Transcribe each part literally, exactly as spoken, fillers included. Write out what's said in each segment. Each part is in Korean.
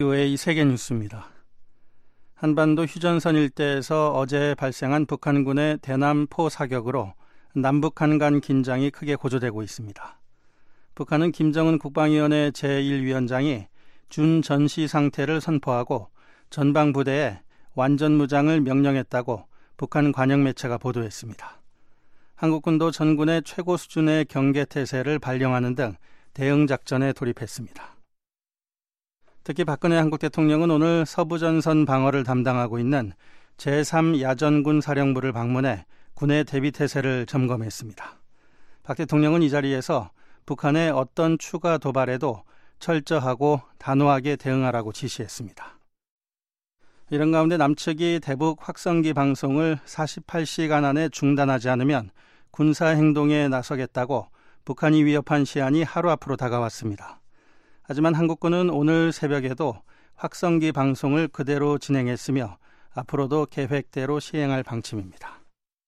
비오에이 세계뉴스입니다. 한반도 휴전선 일대에서 어제 발생한 북한군의 대남포 사격으로 남북한 간 긴장이 크게 고조되고 있습니다. 북한은 김정은 국방위원회 제일 위원장이 준전시 상태를 선포하고 전방 부대에 완전 무장을 명령했다고 북한 관영 매체가 보도했습니다. 한국군도 전군의 최고 수준의 경계태세를 발령하는 등 대응 작전에 돌입했습니다. 특히 박근혜 한국 대통령은 오늘 서부전선 방어를 담당하고 있는 제삼 야전군 사령부를 방문해 군의 대비태세를 점검했습니다. 박 대통령은 이 자리에서 북한의 어떤 추가 도발에도 철저하고 단호하게 대응하라고 지시했습니다. 이런 가운데 남측이 대북 확성기 방송을 사십팔 시간 안에 중단하지 않으면 군사행동에 나서겠다고 북한이 위협한 시한이 하루 앞으로 다가왔습니다. 하지만 한국군은 오늘 새벽에도 확성기 방송을 그대로 진행했으며 앞으로도 계획대로 시행할 방침입니다.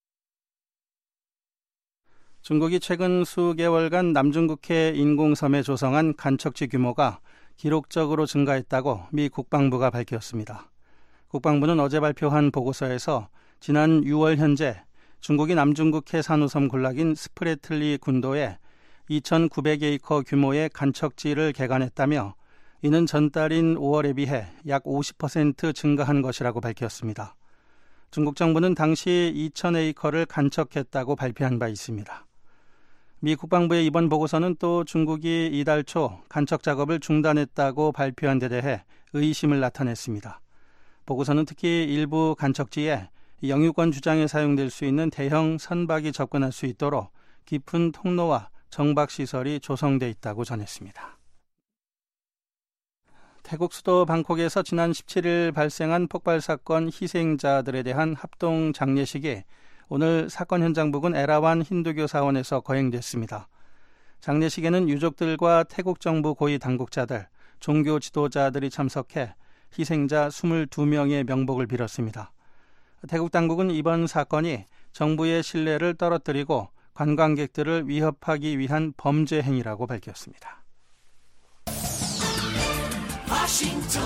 중국이 최근 수개월간 남중국해 인공섬에 조성한 간척지 규모가 기록적으로 증가했다고 미 국방부가 밝혔습니다. 국방부는 어제 발표한 보고서에서 지난 유월 현재 중국이 남중국해 산호섬 군락인 스프레틀리 군도에 이천구백 에이커 규모의 간척지를 개간했다며 이는 전달인 오월에 비해 약 오십 퍼센트 증가한 것이라고 밝혔습니다. 중국 정부는 당시 이천 에이커를 간척했다고 발표한 바 있습니다. 미 국방부의 이번 보고서는 또 중국이 이달 초 간척 작업을 중단했다고 발표한 데 대해 의심을 나타냈습니다. 보고서는 특히 일부 간척지에 영유권 주장에 사용될 수 있는 대형 선박이 접근할 수 있도록 깊은 통로와 정박시설이 조성돼 있다고 전했습니다. 태국 수도 방콕에서 지난 십칠 일 발생한 폭발 사건 희생자들에 대한 합동 장례식이 오늘 사건 현장 부근 에라완 힌두교 사원에서 거행됐습니다. 장례식에는 유족들과 태국 정부 고위 당국자들, 종교 지도자들이 참석해 희생자 이십이 명의 명복을 빌었습니다. 태국 당국은 이번 사건이 정부의 신뢰를 떨어뜨리고 관광객들을 위협하기 위한 범죄 행위라고 밝혔습니다. 워싱턴,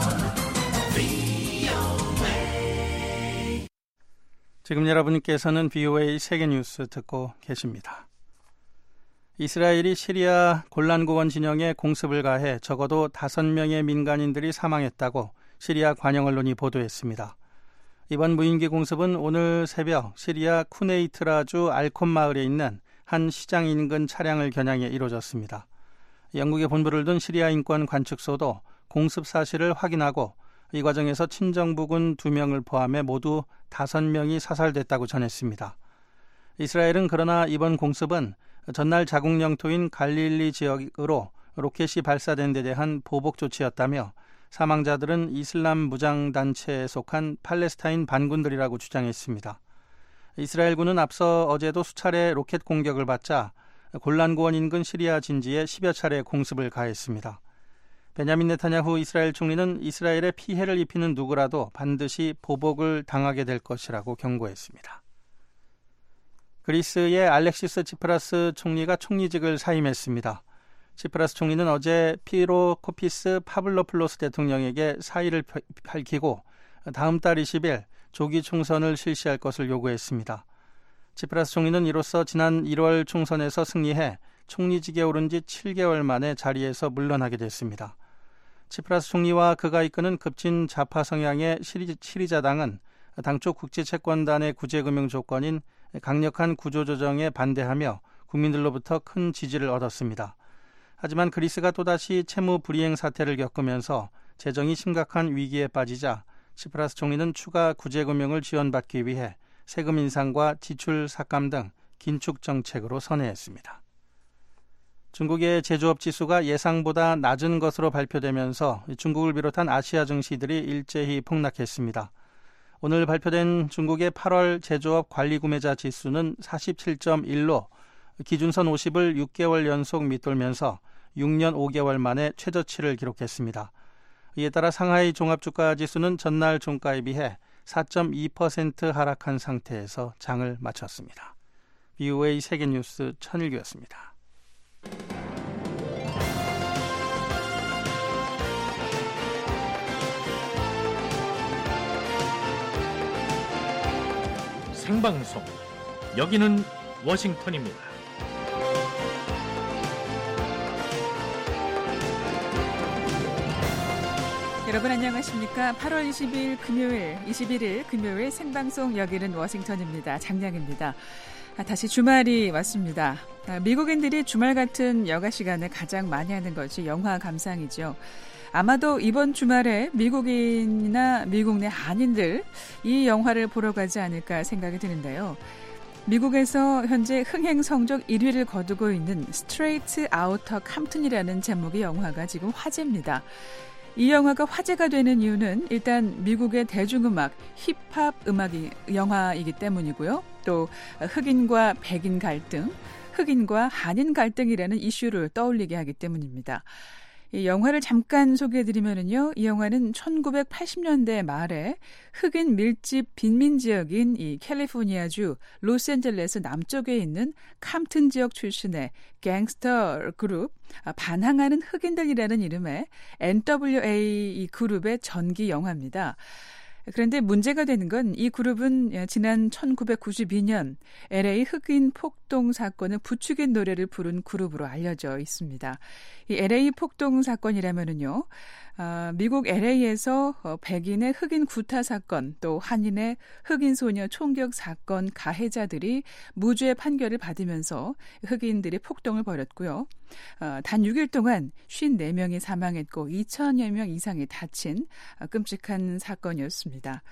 비오에이. 지금 여러분께서는 비오에이 세계뉴스 듣고 계십니다. 이스라엘이 시리아 골란고원 진영에 공습을 가해 적어도 다섯 명의 민간인들이 사망했다고 시리아 관영 언론이 보도했습니다. 이번 무인기 공습은 오늘 새벽 시리아 쿠네이트라주 알콤 마을에 있는 한 시장 인근 차량을 겨냥해 이루어졌습니다. 영국의 본부를 둔 시리아 인권 관측소도 공습 사실을 확인하고 이 과정에서 친정부군 두 명을 포함해 모두 다섯 명이 사살됐다고 전했습니다. 이스라엘은 그러나 이번 공습은 전날 자국 영토인 갈릴리 지역으로 로켓이 발사된 데 대한 보복 조치였다며 사망자들은 이슬람 무장단체에 속한 팔레스타인 반군들이라고 주장했습니다. 이스라엘군은 앞서 어제도 수차례 로켓 공격을 받자 골란고원 인근 시리아 진지에 십여 차례 공습을 가했습니다. 베냐민 네타냐후 이스라엘 총리는 이스라엘에 피해를 입히는 누구라도 반드시 보복을 당하게 될 것이라고 경고했습니다. 그리스의 알렉시스 치프라스 총리가 총리직을 사임했습니다. 치프라스 총리는 어제 피로코피스 파블로플로스 대통령에게 사의를 밝히고 다음 달 이십 일 조기 총선을 실시할 것을 요구했습니다. 치프라스 총리는 이로써 지난 일월 총선에서 승리해 총리직에 오른 지 칠 개월 만에 자리에서 물러나게 됐습니다. 치프라스 총리와 그가 이끄는 급진 좌파 성향의 시리자당은 당초 국제채권단의 구제금융 조건인 강력한 구조조정에 반대하며 국민들로부터 큰 지지를 얻었습니다. 하지만 그리스가 또다시 채무 불이행 사태를 겪으면서 재정이 심각한 위기에 빠지자 치프라스 총리는 추가 구제금융을 지원받기 위해 세금 인상과 지출 삭감 등 긴축 정책으로 선회했습니다. 중국의 제조업 지수가 예상보다 낮은 것으로 발표되면서 중국을 비롯한 아시아 증시들이 일제히 폭락했습니다. 오늘 발표된 중국의 팔월 제조업 관리구매자 지수는 사십칠 점 일로 기준선 오십을 육 개월 연속 밑돌면서 육 년 오 개월 만에 최저치를 기록했습니다. 이에 따라 상하이 종합주가지수는 전날 종가에 비해 사 점 이 퍼센트 하락한 상태에서 장을 마쳤습니다. 비오에이 세계뉴스 천일규였습니다. 생방송. 여기는 워싱턴입니다. 여러분 안녕하십니까? 팔월 이십일 금요일, 이십일일 금요일 생방송 여기는 워싱턴입니다. 장량입니다. 다시 주말이 왔습니다. 미국인들이 주말 같은 여가 시간에 가장 많이 하는 것이 영화 감상이죠. 아마도 이번 주말에 미국인이나 미국 내 한인들 이 영화를 보러 가지 않을까 생각이 드는데요. 미국에서 현재 흥행 성적 일 위를 거두고 있는 스트레이트 아우터 캄튼이라는 제목의 영화가 지금 화제입니다. 이 영화가 화제가 되는 이유는 일단 미국의 대중음악, 힙합 음악이 영화이기 때문이고요. 또 흑인과 백인 갈등, 흑인과 한인 갈등이라는 이슈를 떠올리게 하기 때문입니다. 이 영화를 잠깐 소개해드리면요, 이 영화는 천구백팔십 년대 말에 흑인 밀집 빈민 지역인 이 캘리포니아주 로스앤젤레스 남쪽에 있는 캄튼 지역 출신의 갱스터 그룹 반항하는 흑인들이라는 이름의 엔 더블유 에이 이 그룹의 전기 영화입니다. 그런데 문제가 되는 건 이 그룹은 지난 천구백구십이 년 엘에이 흑인 폭동 사건을 부추긴 노래를 부른 그룹으로 알려져 있습니다. 이 엘에이 폭동 사건이라면은요, 어, 미국 엘에이에서 어, 백인의 흑인 구타 사건, 또 한인의 흑인 소녀 총격 사건 가해자들이 무죄 판결을 받으면서 흑인들이 폭동을 벌였고요. 어, 단 육 일 동안 오십사 명이 사망했고 이천여 명 이상이 다친 어, 끔찍한 사건이었습니다.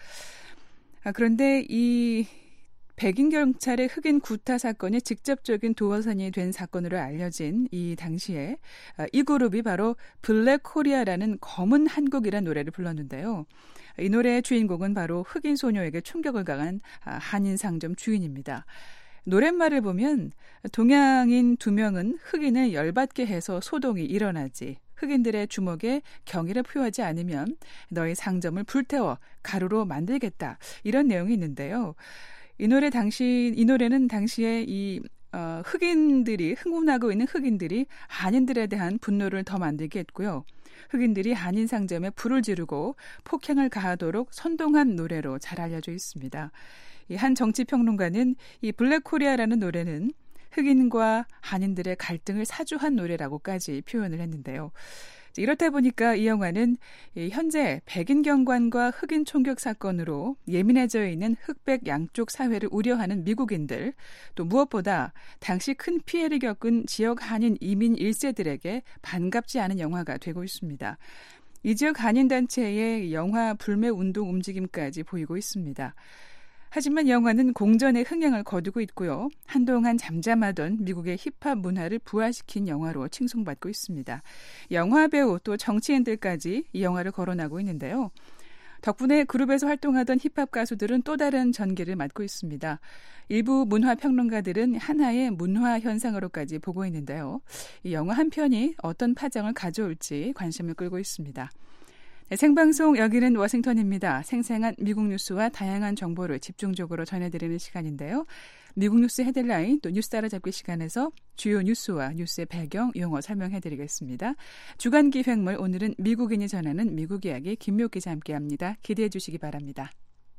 아, 그런데 이 백인 경찰의 흑인 구타 사건이 직접적인 도화선이 된 사건으로 알려진 이 당시에 이 그룹이 바로 블랙 코리아라는 검은 한국이라는 노래를 불렀는데요. 이 노래의 주인공은 바로 흑인 소녀에게 충격을 가한 한인 상점 주인입니다. 노랫말을 보면 동양인 두 명은 흑인을 열받게 해서 소동이 일어나지. 흑인들의 주먹에 경의를 표하지 않으면 너희 상점을 불태워 가루로 만들겠다. 이런 내용이 있는데요. 이 노래 당시, 이 노래는 당시에 이, 어, 흑인들이, 흥분하고 있는 흑인들이 한인들에 대한 분노를 더 만들게 했고요. 흑인들이 한인 상점에 불을 지르고 폭행을 가하도록 선동한 노래로 잘 알려져 있습니다. 이 한 정치평론가는 이 블랙 코리아라는 노래는 흑인과 한인들의 갈등을 사주한 노래라고까지 표현을 했는데요. 이렇다 보니까 이 영화는 현재 백인 경관과 흑인 총격 사건으로 예민해져 있는 흑백 양쪽 사회를 우려하는 미국인들, 또 무엇보다 당시 큰 피해를 겪은 지역 한인 이민 일 세들에게 반갑지 않은 영화가 되고 있습니다. 이 지역 한인단체의 영화 불매 운동 움직임까지 보이고 있습니다. 하지만 영화는 공전의 흥행을 거두고 있고요. 한동안 잠잠하던 미국의 힙합 문화를 부활시킨 영화로 칭송받고 있습니다. 영화 배우 또 정치인들까지 이 영화를 거론하고 있는데요. 덕분에 그룹에서 활동하던 힙합 가수들은 또 다른 전기를 맞고 있습니다. 일부 문화평론가들은 하나의 문화 현상으로까지 보고 있는데요. 이 영화 한 편이 어떤 파장을 가져올지 관심을 끌고 있습니다. 네, 생방송 여기는 워싱턴입니다. 생생한 미국 뉴스와 다양한 정보를 집중적으로 전해드리는 시간인데요. 미국 뉴스 헤드라인 또 뉴스 따라잡기 시간에서 주요 뉴스와 뉴스의 배경, 용어 설명해드리겠습니다. 주간 기획물 오늘은 미국인이 전하는 미국 이야기 김묘 기자 함께합니다. 기대해 주시기 바랍니다.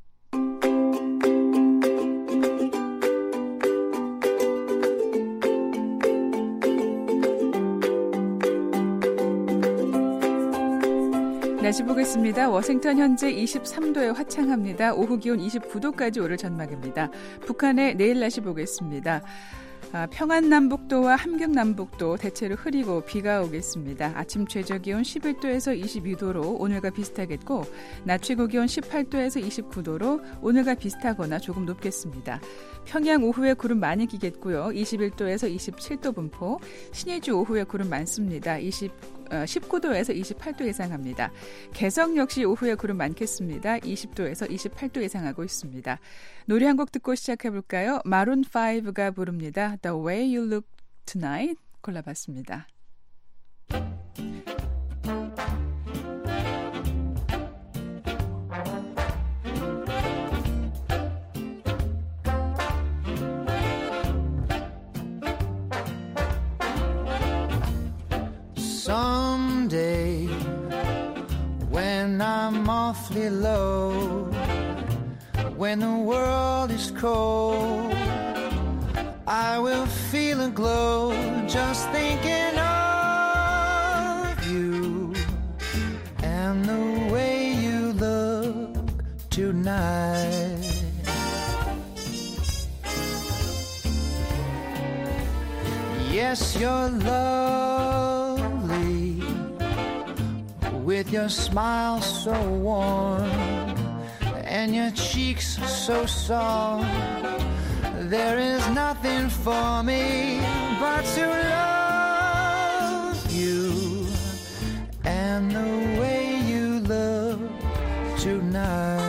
날씨 보겠습니다. 워싱턴 현재 이십삼 도에 화창합니다. 오후 기온 이십구 도까지 오를 전망입니다. 북한의 내일 날씨 보겠습니다. 아, 평안남북도와 함경남북도 대체로 흐리고 비가 오겠습니다. 아침 최저기온 십일 도에서 이십이 도로 오늘과 비슷하겠고 낮 최고기온 십팔 도에서 이십구 도로 오늘과 비슷하거나 조금 높겠습니다. 평양 오후에 구름 많이 끼겠고요. 이십일 도에서 이십칠 도 분포, 신의주 오후에 구름 많습니다. 이십, 어, 십구 도에서 이십팔 도 예상합니다. 개성 역시 오후에 구름 많겠습니다. 이십 도에서 이십팔 도 예상하고 있습니다. 노래 한 곡 듣고 시작해볼까요? 마룬 파이브가 부릅니다. The Way You Look Tonight 골라봤습니다. Someday when I'm awfully low, when the world is cold, I will feel a glow just thinking of you and the way you look tonight. Yes, you're lovely with your smile so warm and your cheeks so soft. There is nothing for me but to love you and the way you look tonight.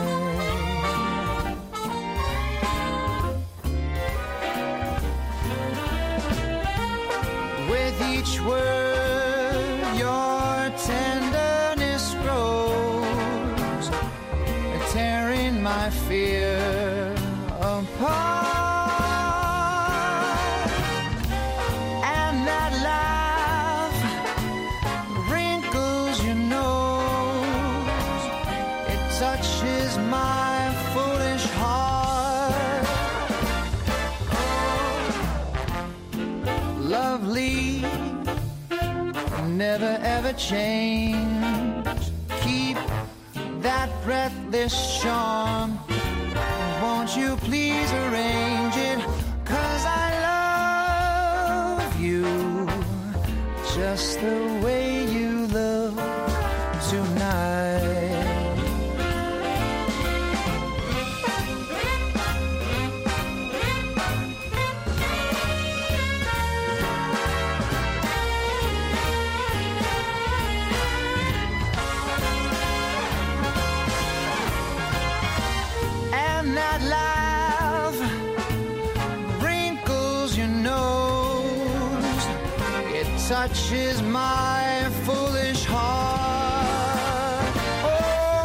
With each word your tenderness grows, tearing my fear apart. And that laugh wrinkles your nose, it touches my foolish heart. Lovely, never ever change. Keep that breathless charm. Won't you please arrange it? 'Cause I love you just the way you look tonight. And that laugh wrinkles your nose, it touches my foolish heart. Oh,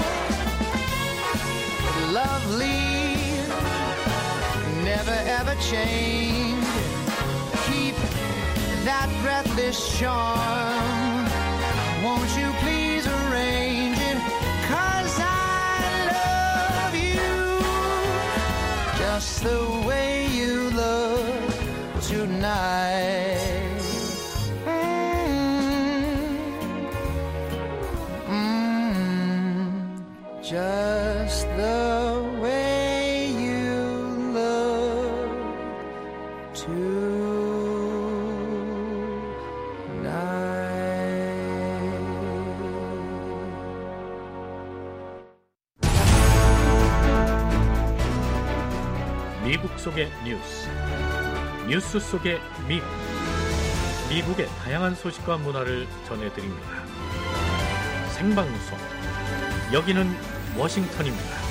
lovely, never ever change. Keep that breathless charm. Won't you please arrange it? 'Cause I just the way you look tonight. Mm-hmm. Just the way you look tonight. 미국 속의 뉴스, 뉴스 속의 미국, 미국의 다양한 소식과 문화를 전해드립니다. 생방송, 여기는 워싱턴입니다.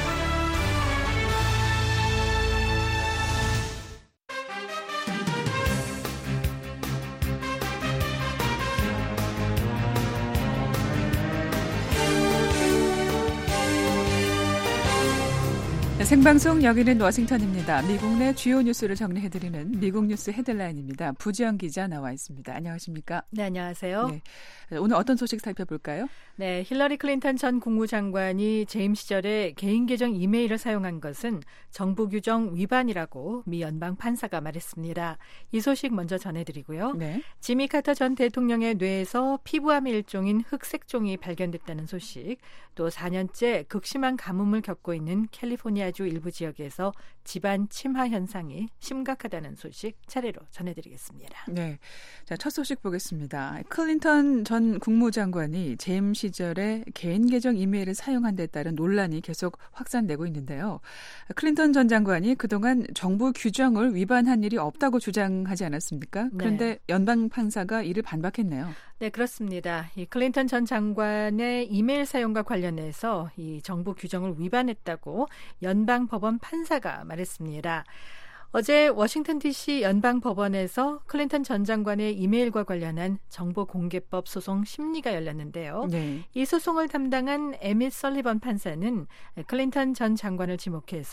생방송 여기는 워싱턴입니다. 미국 내 주요 뉴스를 정리해드리는 미국 뉴스 헤드라인입니다. 부지영 기자 나와 있습니다. 안녕하십니까? 네, 안녕하세요. 네, 오늘 어떤 소식 살펴볼까요? 네, 힐러리 클린턴 전 국무장관이 재임 시절에 개인 계정 이메일을 사용한 것은 정부 규정 위반이라고 미 연방 판사가 말했습니다. 이 소식 먼저 전해드리고요. 네. 지미 카터 전 대통령의 뇌에서 피부암의 일종인 흑색종이 발견됐다는 소식, 또 사 년째 극심한 가뭄을 겪고 있는 캘리포니아주 일부 지역에서 집안 침하 현상이 심각하다는 소식 차례로 전해드리겠습니다. 네, 자, 첫 소식 보겠습니다. 클린턴 전 국무장관이 재임 시절에 개인 계정 이메일을 사용한 데 따른 논란이 계속 확산되고 있는데요. 클린턴 전 장관이 그동안 정부 규정을 위반한 일이 없다고 주장하지 않았습니까? 그런데 네. 연방 판사가 이를 반박했네요. 네, 그렇습니다. 이 클린턴 전 장관의 이메일 사용과 관련해서 이 정부 규정을 위반했다고 연방 법원 판사가 말했습니다. 어제 워싱턴 디씨 연방법원에서 클린턴 전 장관의 이메일과 관련한 정보공개법 소송 심리가 열렸는데요. 네. 이 소송을 담당한 에밋 설리번 판사는 클린턴 전 장관을 지목해서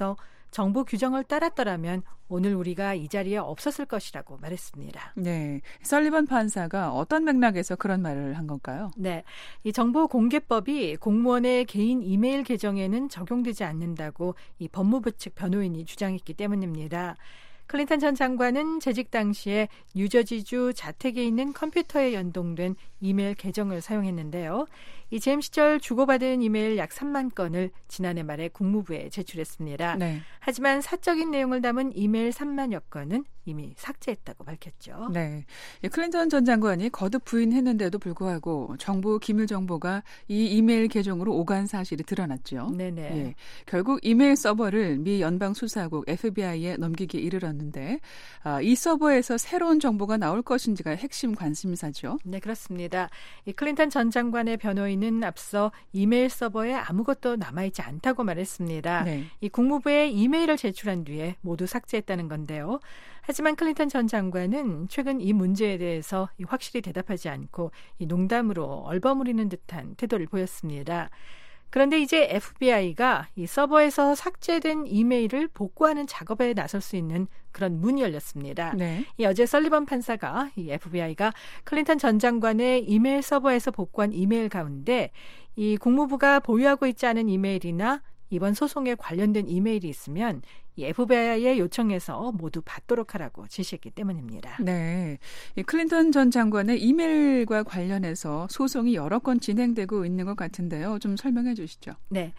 정부 규정을 따랐더라면 오늘 우리가 이 자리에 없었을 것이라고 말했습니다. 네, 설리번 판사가 어떤 맥락에서 그런 말을 한 건가요? 네, 이 정보공개법이 공무원의 개인 이메일 계정에는 적용되지 않는다고 이 법무부 측 변호인이 주장했기 때문입니다. 클린턴 전 장관은 재직 당시에 뉴저지주 자택에 있는 컴퓨터에 연동된 이메일 계정을 사용했는데요. 이 재임 시절 주고받은 이메일 약 삼만 건을 지난해 말에 국무부에 제출했습니다. 네. 하지만 사적인 내용을 담은 이메일 삼만여 건은 이미 삭제했다고 밝혔죠. 네, 클린턴 전 장관이 거듭 부인했는데도 불구하고 정부 기밀 정보가 이 이메일 계정으로 오간 사실이 드러났죠. 네네. 예, 결국 이메일 서버를 미 연방수사국 에프비아이에 넘기기에 이르렀는데 아, 이 서버에서 새로운 정보가 나올 것인지가 핵심 관심사죠. 네, 그렇습니다. 이 클린턴 전 장관의 변호인은 앞서 이메일 서버에 아무것도 남아있지 않다고 말했습니다. 네. 이 국무부에 이메일을 제출한 뒤에 모두 삭제했다는 건데요. 하지만 클린턴 전 장관은 최근 이 문제에 대해서 확실히 대답하지 않고 이 농담으로 얼버무리는 듯한 태도를 보였습니다. 그런데 이제 에프비아이가 이 서버에서 삭제된 이메일을 복구하는 작업에 나설 수 있는 그런 문이 열렸습니다. 네. 이 어제 설리번 판사가 이 에프비아이가 클린턴 전 장관의 이메일 서버에서 복구한 이메일 가운데 이 국무부가 보유하고 있지 않은 이메일이나 이번 소송에 관련된 이메일이 있으면 이 에프비아이에 요청해서 모두 받도록 하라고 지시했기 때문입니다. 네, 이 클린턴 전 장관의 이메일과 관련해서 소송이 여러 건 진행되고 있는 것 같은데요. 좀 설명해 주시죠. 네,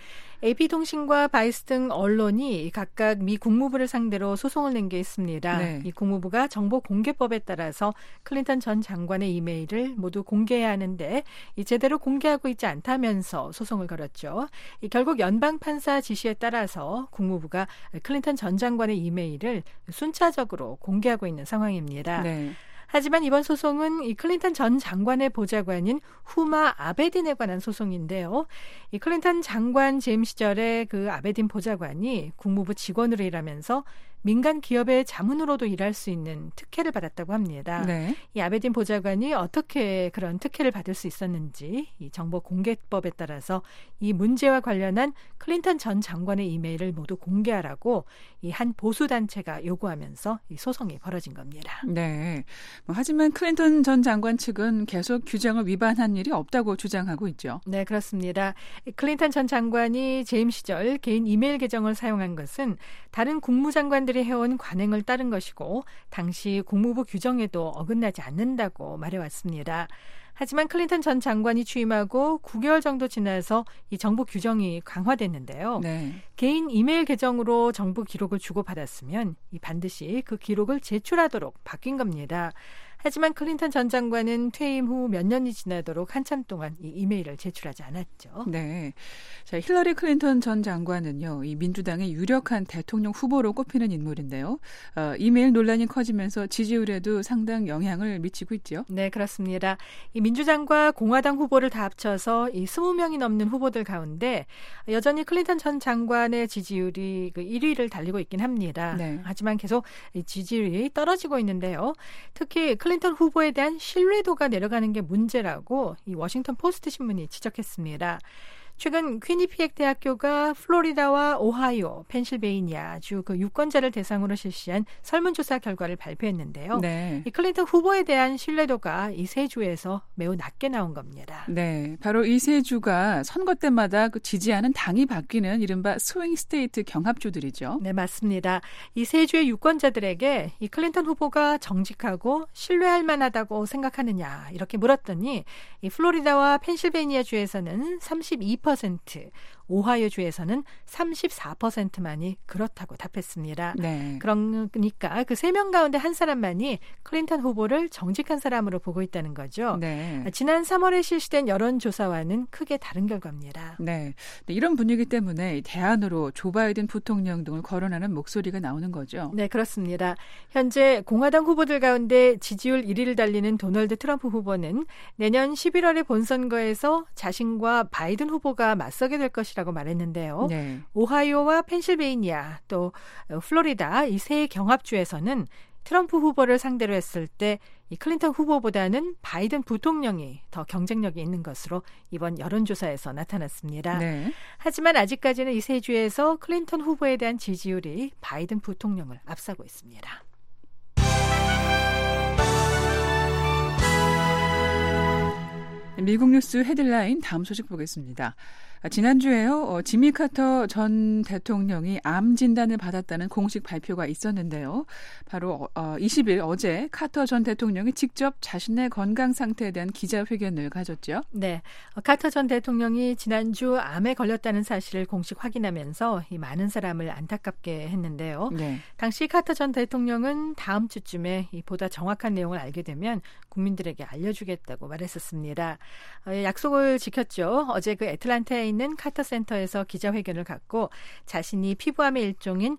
에이피통신과 바이스 등 언론이 각각 미 국무부를 상대로 소송을 낸 게 있습니다. 네. 이 국무부가 정보공개법에 따라서 클린턴 전 장관의 이메일을 모두 공개해야 하는데 이 제대로 공개하고 있지 않다면서 소송을 걸었죠. 이 결국 연방판사 지시에 따라서 국무부가 클린턴 전 장관의 이메일을 순차적으로 공개하고 있는 상황입니다. 네. 하지만 이번 소송은 이 클린턴 전 장관의 보좌관인 후마 아베딘에 관한 소송인데요. 이 클린턴 장관 재임 시절에 그 아베딘 보좌관이 국무부 직원으로 일하면서 민간 기업의 자문으로도 일할 수 있는 특혜를 받았다고 합니다. 네. 이 아베딘 보좌관이 어떻게 그런 특혜를 받을 수 있었는지 이 정보공개법에 따라서 이 문제와 관련한 클린턴 전 장관의 이메일을 모두 공개하라고 이 한 보수단체가 요구하면서 이 소송이 벌어진 겁니다. 네. 뭐, 하지만 클린턴 전 장관 측은 계속 규정을 위반한 일이 없다고 주장하고 있죠. 네, 그렇습니다. 클린턴 전 장관이 재임 시절 개인 이메일 계정을 사용한 것은 다른 국무장관들이 해온 관행을 따른 것이고 당시 국무부 규정에도 어긋나지 않는다고 말해왔습니다. 하지만 클린턴 전 장관이 취임하고 구 개월 정도 지나서 이 정부 규정이 강화됐는데요. 네. 개인 이메일 계정으로 정부 기록을 주고받았으면 이 반드시 그 기록을 제출하도록 바뀐 겁니다. 하지만 클린턴 전 장관은 퇴임 후 몇 년이 지나도록 한참 동안 이 이메일을 제출하지 않았죠. 네, 자, 힐러리 클린턴 전 장관은요, 이 민주당의 유력한 대통령 후보로 꼽히는 인물인데요. 어, 이메일 논란이 커지면서 지지율에도 상당 영향을 미치고 있죠. 네, 그렇습니다. 이 민주당과 공화당 후보를 다 합쳐서 이 이십 명이 넘는 후보들 가운데 여전히 클린턴 전 장관의 지지율이 그 일 위를 달리고 있긴 합니다. 네. 하지만 계속 지지율이 떨어지고 있는데요. 특히 클린턴 후보에 대한 신뢰도가 내려가는 게 문제라고 이 워싱턴 포스트 신문이 지적했습니다. 최근 퀴니피액 대학교가 플로리다와 오하이오, 펜실베이니아주 그 유권자를 대상으로 실시한 설문조사 결과를 발표했는데요. 네. 이 클린턴 후보에 대한 신뢰도가 이 세 주에서 매우 낮게 나온 겁니다. 네, 바로 이 세 주가 선거 때마다 그 지지하는 당이 바뀌는 이른바 스윙 스테이트 경합주들이죠. 네, 맞습니다. 이 세 주의 유권자들에게 이 클린턴 후보가 정직하고 신뢰할 만하다고 생각하느냐 이렇게 물었더니 이 플로리다와 펜실베이니아 주에서는 삼십이 퍼센트, 오하이오 주에서는 삼십사 퍼센트만이 그렇다고 답했습니다. 네. 그러니까 그 세 명 가운데 한 사람만이 클린턴 후보를 정직한 사람으로 보고 있다는 거죠. 네. 지난 삼월에 실시된 여론조사와는 크게 다른 결과입니다. 네. 이런 분위기 때문에 대안으로 조 바이든 부통령 등을 거론하는 목소리가 나오는 거죠. 네, 그렇습니다. 현재 공화당 후보들 가운데 지지율 일 위를 달리는 도널드 트럼프 후보는 내년 십일월의 본선거에서 자신과 바이든 후보가 맞서게 될 것이라고 라고 말했는데요. 네. 오하이오와 펜실베이니아 또 플로리다 이 세 경합주에서는 트럼프 후보를 상대로 했을 때 이 클린턴 후보보다는 바이든 부통령이 더 경쟁력이 있는 것으로 이번 여론조사에서 나타났습니다. 네. 하지만 아직까지는 이 세 주에서 클린턴 후보에 대한 지지율이 바이든 부통령을 앞서고 있습니다. 미국 뉴스 헤드라인 다음 소식 보겠습니다. 지난주에요. 어, 지미 카터 전 대통령이 암 진단을 받았다는 공식 발표가 있었는데요. 바로 어, 이십 일 어제 카터 전 대통령이 직접 자신의 건강 상태에 대한 기자회견을 가졌죠. 네, 카터 전 대통령이 지난주 암에 걸렸다는 사실을 공식 확인하면서 이 많은 사람을 안타깝게 했는데요. 네. 당시 카터 전 대통령은 다음 주쯤에 이 보다 정확한 내용을 알게 되면 국민들에게 알려주겠다고 말했었습니다. 어, 약속을 지켰죠. 어제 그 애틀랜타에 있는 카터 센터에서 기자회견을 갖고 자신이 피부암의 일종인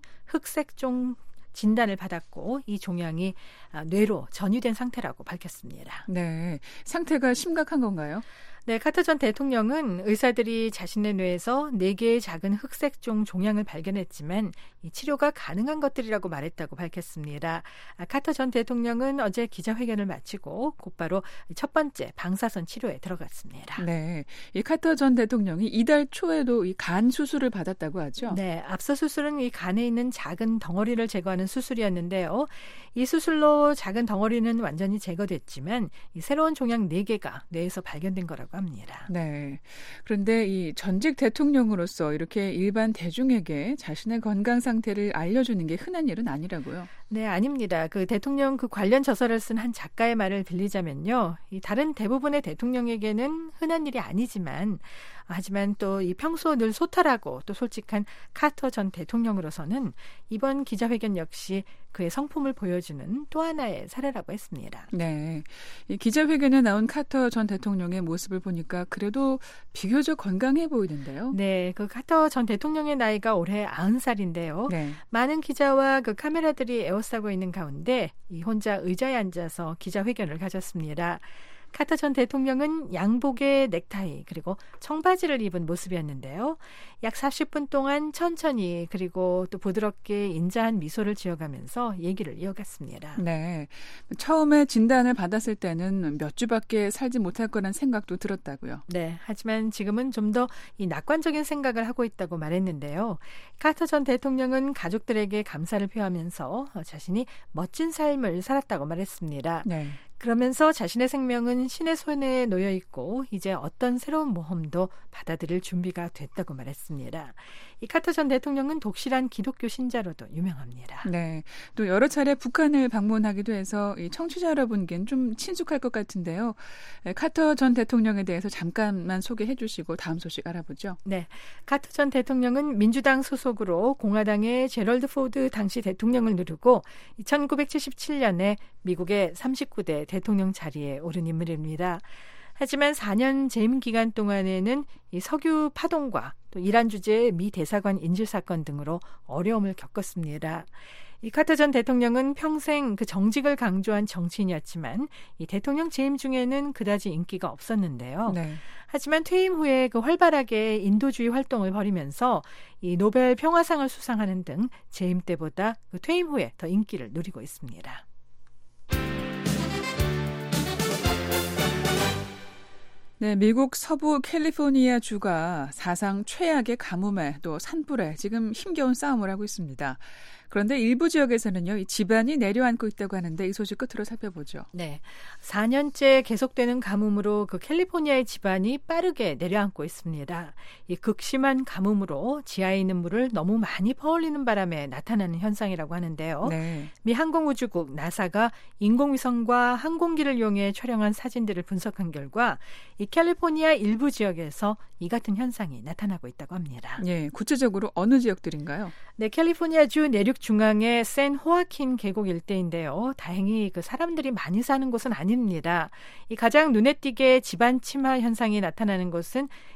흑색종 진단을 받았고 이 종양이 뇌로 전이된 상태라고 밝혔습니다. 네, 상태가 심각한 건가요? 네, 카터 전 대통령은 의사들이 자신의 뇌에서 네 개의 작은 흑색종 종양을 발견했지만 이 치료가 가능한 것들이라고 말했다고 밝혔습니다. 카터 전 대통령은 어제 기자회견을 마치고 곧바로 첫 번째 방사선 치료에 들어갔습니다. 네, 이 카터 전 대통령이 이달 초에도 이 간 수술을 받았다고 하죠? 네, 앞서 수술은 이 간에 있는 작은 덩어리를 제거하는 수술이었는데요. 이 수술로 작은 덩어리는 완전히 제거됐지만 이 새로운 종양 네 개가 뇌에서 발견된 거라고 합니다. 네. 그런데 이 전직 대통령으로서 이렇게 일반 대중에게 자신의 건강 상태를 알려주는 게 흔한 일은 아니라고요? 네, 아닙니다. 그 대통령 그 관련 저서를 쓴 한 작가의 말을 빌리자면요. 이 다른 대부분의 대통령에게는 흔한 일이 아니지만 하지만 또 이 평소 늘 소탈하고 또 솔직한 카터 전 대통령으로서는 이번 기자회견 역시 그의 성품을 보여주는 또 하나의 사례라고 했습니다. 네, 이 기자회견에 나온 카터 전 대통령의 모습을 보니까 그래도 비교적 건강해 보이는데요. 네, 그 카터 전 대통령의 나이가 올해 아흔 살인데요. 네. 많은 기자와 그 카메라들이 에워싸고 있는 가운데 이 혼자 의자에 앉아서 기자회견을 가졌습니다. 카터 전 대통령은 양복에 넥타이 그리고 청바지를 입은 모습이었는데요. 약 사십 분 동안 천천히 그리고 또 부드럽게 인자한 미소를 지어가면서 얘기를 이어갔습니다. 네, 처음에 진단을 받았을 때는 몇 주밖에 살지 못할 거란 생각도 들었다고요. 네, 하지만 지금은 좀 더 이 낙관적인 생각을 하고 있다고 말했는데요. 카터 전 대통령은 가족들에게 감사를 표하면서 자신이 멋진 삶을 살았다고 말했습니다. 네. 그러면서 자신의 생명은 신의 손에 놓여 있고 이제 어떤 새로운 모험도 받아들일 준비가 됐다고 말했습니다. 이 카터 전 대통령은 독실한 기독교 신자로도 유명합니다. 네, 또 여러 차례 북한을 방문하기도 해서 이 청취자 여러분께는 좀 친숙할 것 같은데요. 카터 전 대통령에 대해서 잠깐만 소개해 주시고 다음 소식 알아보죠. 네, 카터 전 대통령은 민주당 소속으로 공화당의 제럴드 포드 당시 대통령을 누르고 천구백칠십칠 년에 미국의 삼십구 대 대통령 자리에 오른 인물입니다. 하지만 사 년 재임 기간 동안에는 이 석유 파동과 또 이란 주재의 미 대사관 인질 사건 등으로 어려움을 겪었습니다. 이 카터 전 대통령은 평생 그 정직을 강조한 정치인이었지만 이 대통령 재임 중에는 그다지 인기가 없었는데요. 네. 하지만 퇴임 후에 그 활발하게 인도주의 활동을 벌이면서 이 노벨 평화상을 수상하는 등 재임 때보다 그 퇴임 후에 더 인기를 누리고 있습니다. 네, 미국 서부 캘리포니아 주가 사상 최악의 가뭄에 또 산불에 지금 힘겨운 싸움을 하고 있습니다. 그런데 일부 지역에서는요, 이 지반이 내려앉고 있다고 하는데 이 소식 끝으로 살펴보죠. 네, 사 년째 계속되는 가뭄으로 그 캘리포니아의 지반이 빠르게 내려앉고 있습니다. 이 극심한 가뭄으로 지하에 있는 물을 너무 많이 퍼올리는 바람에 나타나는 현상이라고 하는데요. 네. 미 항공우주국 나사가 인공위성과 항공기를 이용해 촬영한 사진들을 분석한 결과 이 캘리포니아 일부 지역에서 이 같은 현상이 나타나고 있다고 합니다. 예, 구체적으로 어느 지역들인가요? 네, 캘리포니아주 내륙 중앙의 샌 호아킨 계곡 일대인데요. 다행히 그 사람들이 많이 사는 곳은 아닙니다. 이 가장 눈에 띄게 지반 침하 현상이 나타나는 곳은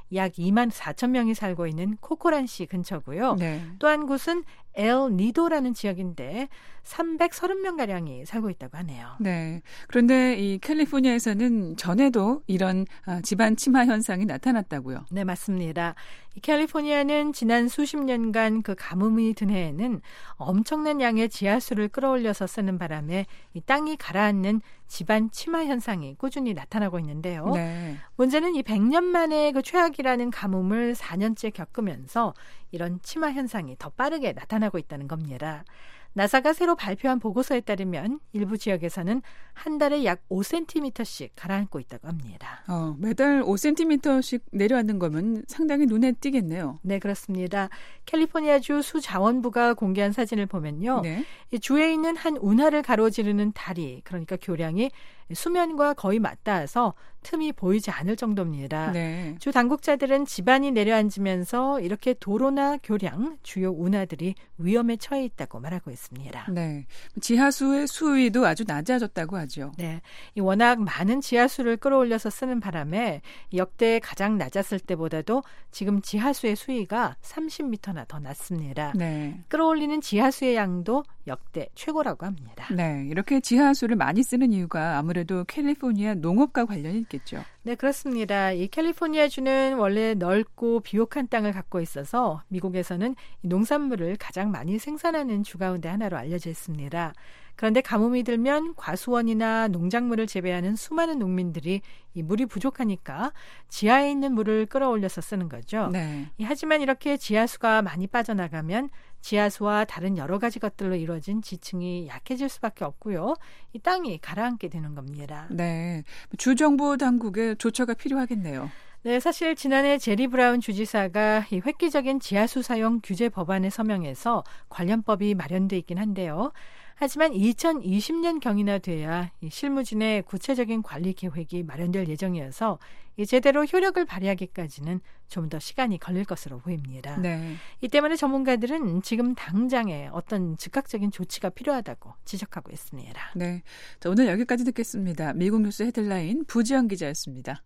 약 이만 사천 명이 살고 있는 코코란시 근처고요. 네. 또 한 곳은 엘 니도라는 지역인데 삼백삼십 명가량이 살고 있다고 하네요. 네. 그런데 이 캘리포니아에서는 전에도 이런 집안 침하 현상이 나타났다고요. 네, 맞습니다. 이 캘리포니아는 지난 수십 년간 그 가뭄이 든 해에는 엄청난 양의 지하수를 끌어올려서 쓰는 바람에 이 땅이 가라앉는 집안 침하 현상이 꾸준히 나타나고 있는데요. 네. 문제는 이 백 년 만에 그 최악이라는 가뭄을 사 년째 겪으면서 이런 침하 현상이 더 빠르게 나타나고 있다는 겁니다. 나사가 새로 발표한 보고서에 따르면 일부 지역에서는 한 달에 약 오 센티미터씩 가라앉고 있다고 합니다. 어, 매달 오 센티미터씩 내려앉는 거면 상당히 눈에 띄겠네요. 네, 그렇습니다. 캘리포니아주 수자원부가 공개한 사진을 보면요. 네. 이 주에 있는 한 운하를 가로지르는 다리, 그러니까 교량이 수면과 거의 맞닿아서 틈이 보이지 않을 정도입니다. 네. 주 당국자들은 집안이 내려앉으면서 이렇게 도로나 교량, 주요 운하들이 위험에 처해 있다고 말하고 있습니다. 네. 지하수의 수위도 아주 낮아졌다고 하죠. 네. 이 워낙 많은 지하수를 끌어올려서 쓰는 바람에 역대 가장 낮았을 때보다도 지금 지하수의 수위가 삼십 미터나 더 낮습니다. 네. 끌어올리는 지하수의 양도 역대 최고라고 합니다. 네. 이렇게 지하수를 많이 쓰는 이유가 아무래도 캘리포니아 농업과 관련이 있겠죠. 네, 그렇습니다. 이 캘리포니아주는 원래 넓고 비옥한 땅을 갖고 있어서 미국에서는 농산물을 가장 많이 생산하는 주 가운데 하나로 알려져 있습니다. 그런데 가뭄이 들면 과수원이나 농작물을 재배하는 수많은 농민들이 이 물이 부족하니까 지하에 있는 물을 끌어올려서 쓰는 거죠. 네. 하지만 이렇게 지하수가 많이 빠져나가면 지하수와 다른 여러 가지 것들로 이루어진 지층이 약해질 수밖에 없고요. 이 땅이 가라앉게 되는 겁니다. 네. 주정부 당국의 조처가 필요하겠네요. 네, 사실 지난해 제리 브라운 주지사가 이 획기적인 지하수 사용 규제 법안에 서명해서 관련법이 마련돼 있긴 한데요. 하지만 이천이십 년경이나 돼야 이 실무진의 구체적인 관리 계획이 마련될 예정이어서 이 제대로 효력을 발휘하기까지는 좀 더 시간이 걸릴 것으로 보입니다. 네. 이 때문에 전문가들은 지금 당장에 어떤 즉각적인 조치가 필요하다고 지적하고 있습니다. 네. 자, 오늘 여기까지 듣겠습니다. 미국 뉴스 헤드라인 부지영 기자였습니다.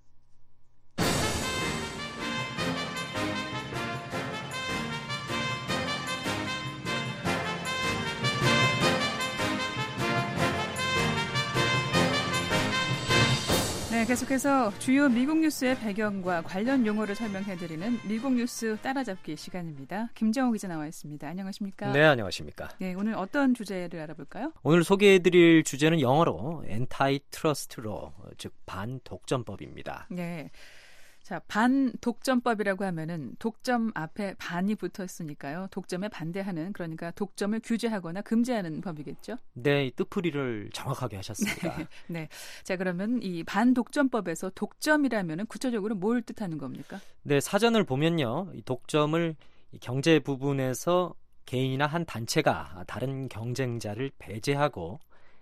네, 계속해서 주요 미국 뉴스의 배경과 관련 용어를 설명해드리는 미국 뉴스 따라잡기 시간입니다. 김정호 기자 나와 있습니다. 안녕하십니까? 네, 안녕하십니까? 네, 오늘 어떤 주제를 알아볼까요? 오늘 소개해드릴 주제는 영어로 Anti-Trust Law, 즉 반독점법입니다. 네. 자, 반독점법이라고 하면은 독점 앞에 반이 붙어 있으니까요. 독점에 반대하는, 그러니까 독점을 규제하거나 금지하는 법이겠죠? 네, 이 뜻풀이를 정확하게 하셨습니다. 네. 네. 자, 그러면 이 반독점법에서 독점이라면은 구체적으로 뭘 뜻하는 겁니까? 네, 사전을 보면요. 이 독점을 이 경제 부분에서 개인이나 한 단체가 다른 경쟁자를 배제하고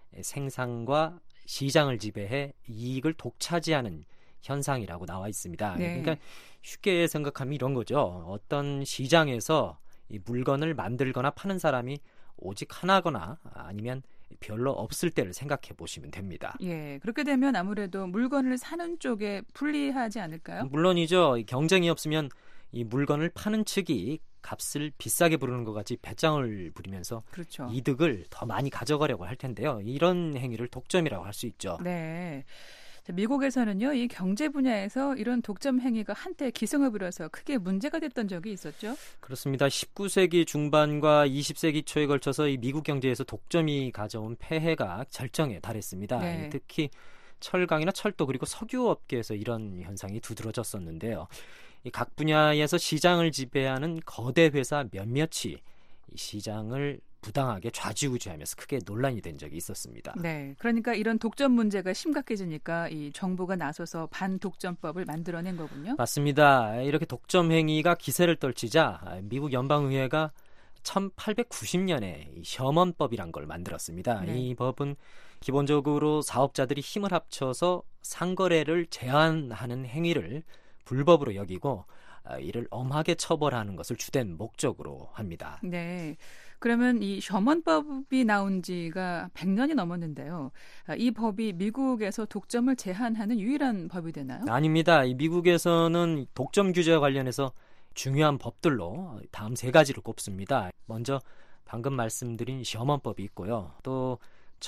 생산과 시장을 지배해 이익을 독차지하는 현상이라고 나와 있습니다. 네. 그러니까 쉽게 생각하면 이런 거죠. 어떤 시장에서 이 물건을 만들거나 파는 사람이 오직 하나거나 아니면 별로 없을 때를 생각해 보시면 됩니다. 예, 그렇게 되면 아무래도 물건을 사는 쪽에 불리하지 않을까요? 물론이죠. 경쟁이 없으면 이 물건을 파는 측이 값을 비싸게 부르는 것 같이 배짱을 부리면서 그렇죠. 이득을 더 많이 가져가려고 할 텐데요. 이런 행위를 독점이라고 할 수 있죠. 네. 미국에서는요, 이 경제 분야에서 이런 독점 행위가 한때 기승을 부려서 크게 문제가 됐던 적이 있었죠. 그렇습니다. 십구 세기 중반과 이십 세기 초에 걸쳐서 이 미국 경제에서 독점이 가져온 폐해가 절정에 달했습니다. 네. 특히 철강이나 철도 그리고 석유 업계에서 이런 현상이 두드러졌었는데요. 이 각 분야에서 시장을 지배하는 거대 회사 몇몇이 이 시장을 부당하게 좌지우지하면서 크게 논란이 된 적이 있었습니다. 네, 그러니까 이런 독점 문제가 심각해지니까 이 정부가 나서서 반독점법을 만들어낸 거군요. 맞습니다. 이렇게 독점 행위가 기세를 떨치자 미국 연방의회가 천팔백구십 년에 이 셔먼법이란 걸 만들었습니다. 네. 이 법은 기본적으로 사업자들이 힘을 합쳐서 상거래를 제한하는 행위를 불법으로 여기고 이를 엄하게 처벌하는 것을 주된 목적으로 합니다. 네. 그러면 이 셔먼법이 나온 지가 백 년이 넘었는데요. 이 법이 미국에서 독점을 제한하는 유일한 법이 되나요? 아닙니다. 이 미국에서는 독점 규제와 관련해서 중요한 법들로 다음 세 가지를 꼽습니다. 먼저 방금 말씀드린 셔먼법이 있고요. 또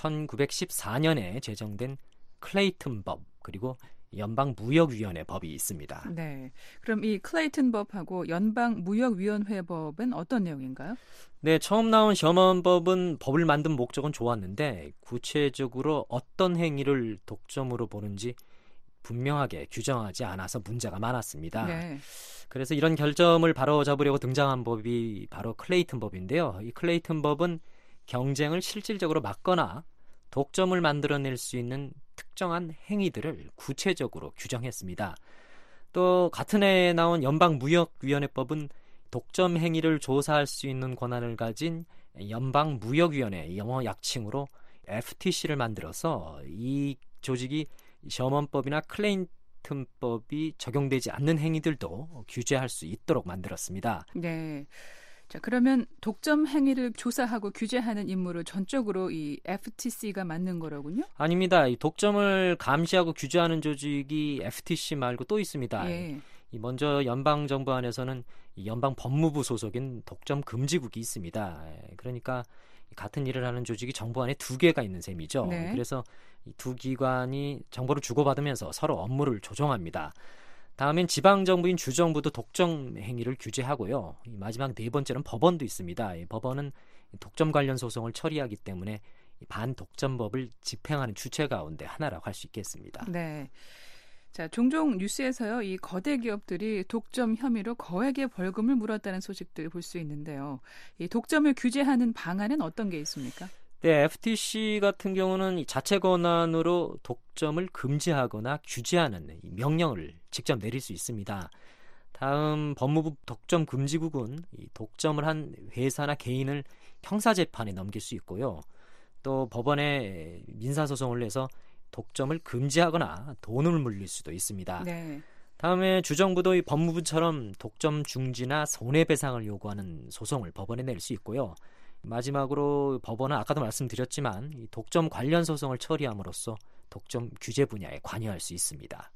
천구백십사 년에 제정된 클레이튼 법, 그리고 연방무역위원회 법이 있습니다. 네. 그럼 이 클레이튼 법하고 연방무역위원회 법은 어떤 내용인가요? 네, 처음 나온 셔먼법은 법을 만든 목적은 좋았는데 구체적으로 어떤 행위를 독점으로 보는지 분명하게 규정하지 않아서 문제가 많았습니다. 네. 그래서 이런 결점을 바로잡으려고 등장한 법이 바로 클레이튼 법인데요. 이 클레이튼 법은 경쟁을 실질적으로 막거나 독점을 만들어낼 수 있는 특정한 행위들을 구체적으로 규정했습니다. 또 같은 해에 나온 연방무역위원회법은 독점 행위를 조사할 수 있는 권한을 가진 연방무역위원회, 영어 약칭으로 에프티씨를 만들어서 이 조직이 셔먼법이나 클레이튼법이 적용되지 않는 행위들도 규제할 수 있도록 만들었습니다. 네. 자, 그러면 독점 행위를 조사하고 규제하는 임무를 전적으로 이 에프티씨가 맡는 거로군요? 아닙니다. 이 독점을 감시하고 규제하는 조직이 에프티씨 말고 또 있습니다. 예. 이 먼저 연방 정부 안에서는 이 연방 법무부 소속인 독점 금지국이 있습니다. 그러니까 같은 일을 하는 조직이 정부 안에 두 개가 있는 셈이죠. 네. 그래서 이 두 기관이 정보를 주고받으면서 서로 업무를 조정합니다. 다음엔 지방정부인 주정부도 독점 행위를 규제하고요. 마지막 네 번째는 법원도 있습니다. 법원은 독점 관련 소송을 처리하기 때문에 반독점법을 집행하는 주체 가운데 하나라고 할 수 있겠습니다. 네. 자, 종종 뉴스에서요, 이 거대 기업들이 독점 혐의로 거액의 벌금을 물었다는 소식들 볼 수 있는데요. 이 독점을 규제하는 방안은 어떤 게 있습니까? 네, 에프티씨 같은 경우는 자체 권한으로 독점을 금지하거나 규제하는 명령을 직접 내릴 수 있습니다. 다음 법무부 독점 금지국은 이 독점을 한 회사나 개인을 형사재판에 넘길 수 있고요. 또 법원에 민사소송을 내서 독점을 금지하거나 돈을 물릴 수도 있습니다. 네. 다음에 주정부도 이 법무부처럼 독점 중지나 손해배상을 요구하는 소송을 법원에 낼 수 있고요. 마지막으로 법원은 아까도 말씀드렸지만 이 독점 관련 소송을 처리함으로써 독점 규제 분야에 관여할 수 있습니다.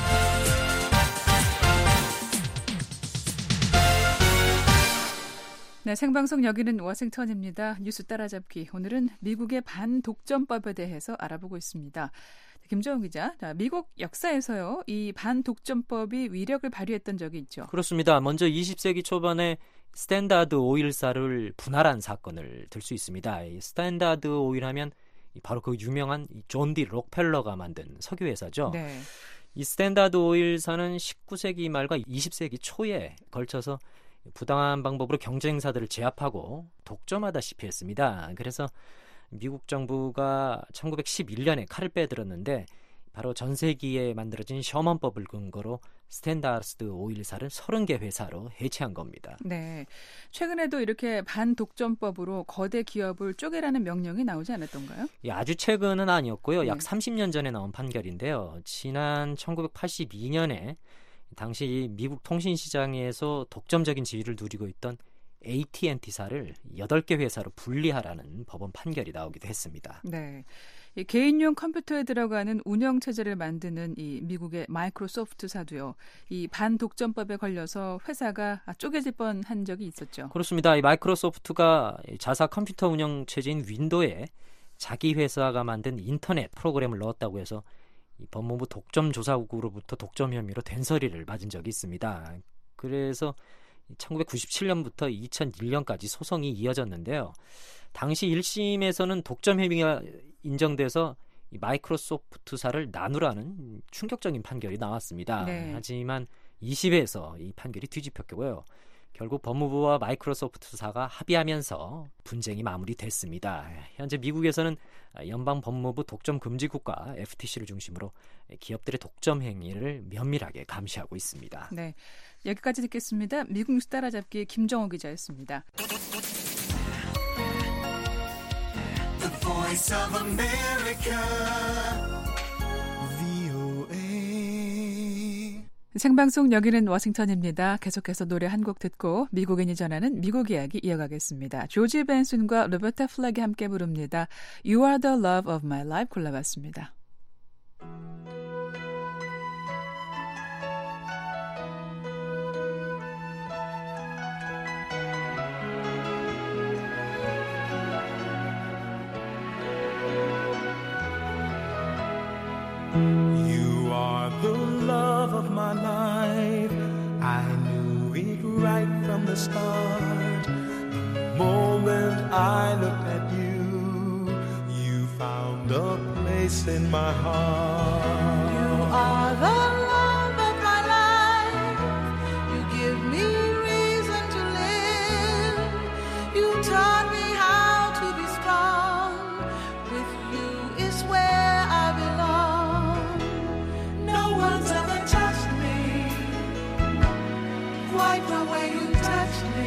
네, 생방송 여기는 워싱턴입니다. 뉴스 따라잡기. 오늘은 미국의 반독점법에 대해서 알아보고 있습니다. 김정우 기자, 미국 역사에서요, 이 반독점법이 위력을 발휘했던 적이 있죠. 그렇습니다. 먼저 이십 세기 초반에 스탠다드 오일사를 분할한 사건을 들 수 있습니다. 이 스탠다드 오일 하면 바로 그 유명한 존 디 록펠러가 만든 석유 회사죠. 네. 이 스탠다드 오일사는 십구 세기 말과 이십 세기 초에 걸쳐서 부당한 방법으로 경쟁사들을 제압하고 독점하다시피 했습니다. 그래서 미국 정부가 천구백십일 년에 칼을 빼들었는데 바로 전세기에 만들어진 셔먼법을 근거로 스탠다드 오일사를 서른 개 회사로 해체한 겁니다. 네, 최근에도 이렇게 반독점법으로 거대 기업을 쪼개라는 명령이 나오지 않았던가요? 예, 아주 최근은 아니었고요. 네. 약 삼십 년 전에 나온 판결인데요. 지난 천구백팔십이 년에 당시 미국 통신시장에서 독점적인 지위를 누리고 있던 에이티앤티사를 여덟 개 회사로 분리하라는 법원 판결이 나오기도 했습니다. 네, 이 개인용 컴퓨터에 들어가는 운영체제를 만드는 이 미국의 마이크로소프트사도요, 이 반독점법에 걸려서 회사가 쪼개질 뻔한 적이 있었죠. 그렇습니다. 이 마이크로소프트가 자사 컴퓨터 운영체제인 윈도우에 자기 회사가 만든 인터넷 프로그램을 넣었다고 해서 이 법무부 독점조사국으로부터 독점 혐의로 된서리를 맞은 적이 있습니다. 그래서 천구백구십칠 년부터 이천일 년까지 소송이 이어졌는데요. 당시 일 심에서는 독점 혐의가 인정돼서 이 마이크로소프트사를 나누라는 충격적인 판결이 나왔습니다. 네. 하지만 이 심에서 이 판결이 뒤집혔고요. 결국 법무부와 마이크로소프트사가 합의하면서 분쟁이 마무리됐습니다. 현재 미국에서는 연방 법무부 독점 금지 국가 에프티씨를 중심으로 기업들의 독점 행위를 면밀하게 감시하고 있습니다. 네, 여기까지 듣겠습니다. 미국 뉴스 따라잡기 김정호 기자였습니다. The Voice of America, 브이오에이 생방송 여기는 워싱턴입니다. 계속해서 노래 한 곡 듣고 미국인이 전하는 미국 이야기 이어가겠습니다. 조지 벤슨과 로버타 플락이 함께 부릅니다. You are the love of my life 골라봤습니다. You are the love of my life. I knew it right from the start. The moment I looked at you, you found a place in my heart. You are the love of my life. You give me reason to live. You taught me how to be strong. With you is where I belong. No one's ever touched me quite the way you touched me.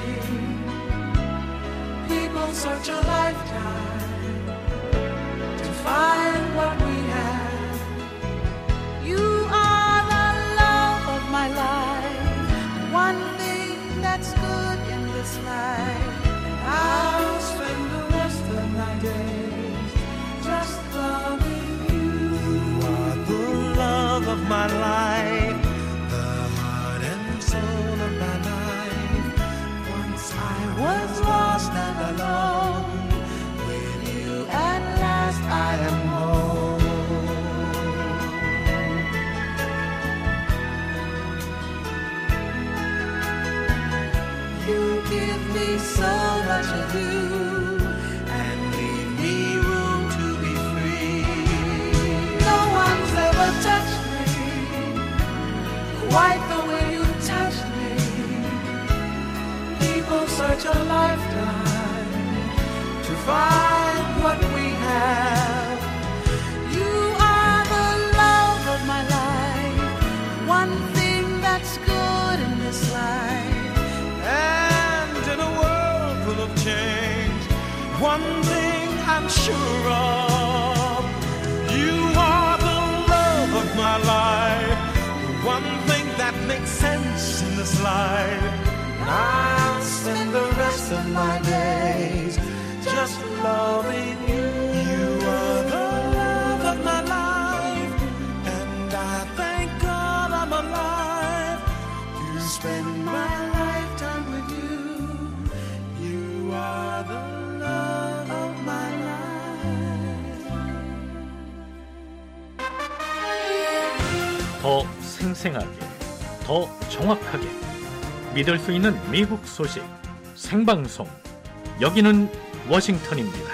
People search a lifetime to find what we have. You are the love of my life, one thing that's good in this life. And I'll spend the rest of my days just loving you. You are the love of my life, the heart and soul of my life. Once I was lost and alone, with you at last I am home. You give me so much of you and leave me room to be free. No one's ever touched me quite the way you touched me. People search a lifetime to find what we have. You are the love of my life, one thing that's good in this life. And in a world full of change, one thing I'm sure of, you are the love of my life, the one thing that makes sense in this life. I'll spend the rest of my days just loving you. You are the love of my life, and I thank God I'm alive to spend my lifetime with you. You are the love of my life. 더 생생하게, 더 정확하게 믿을 수 있는 미국 소식 생방송 여기는 워싱턴입니다.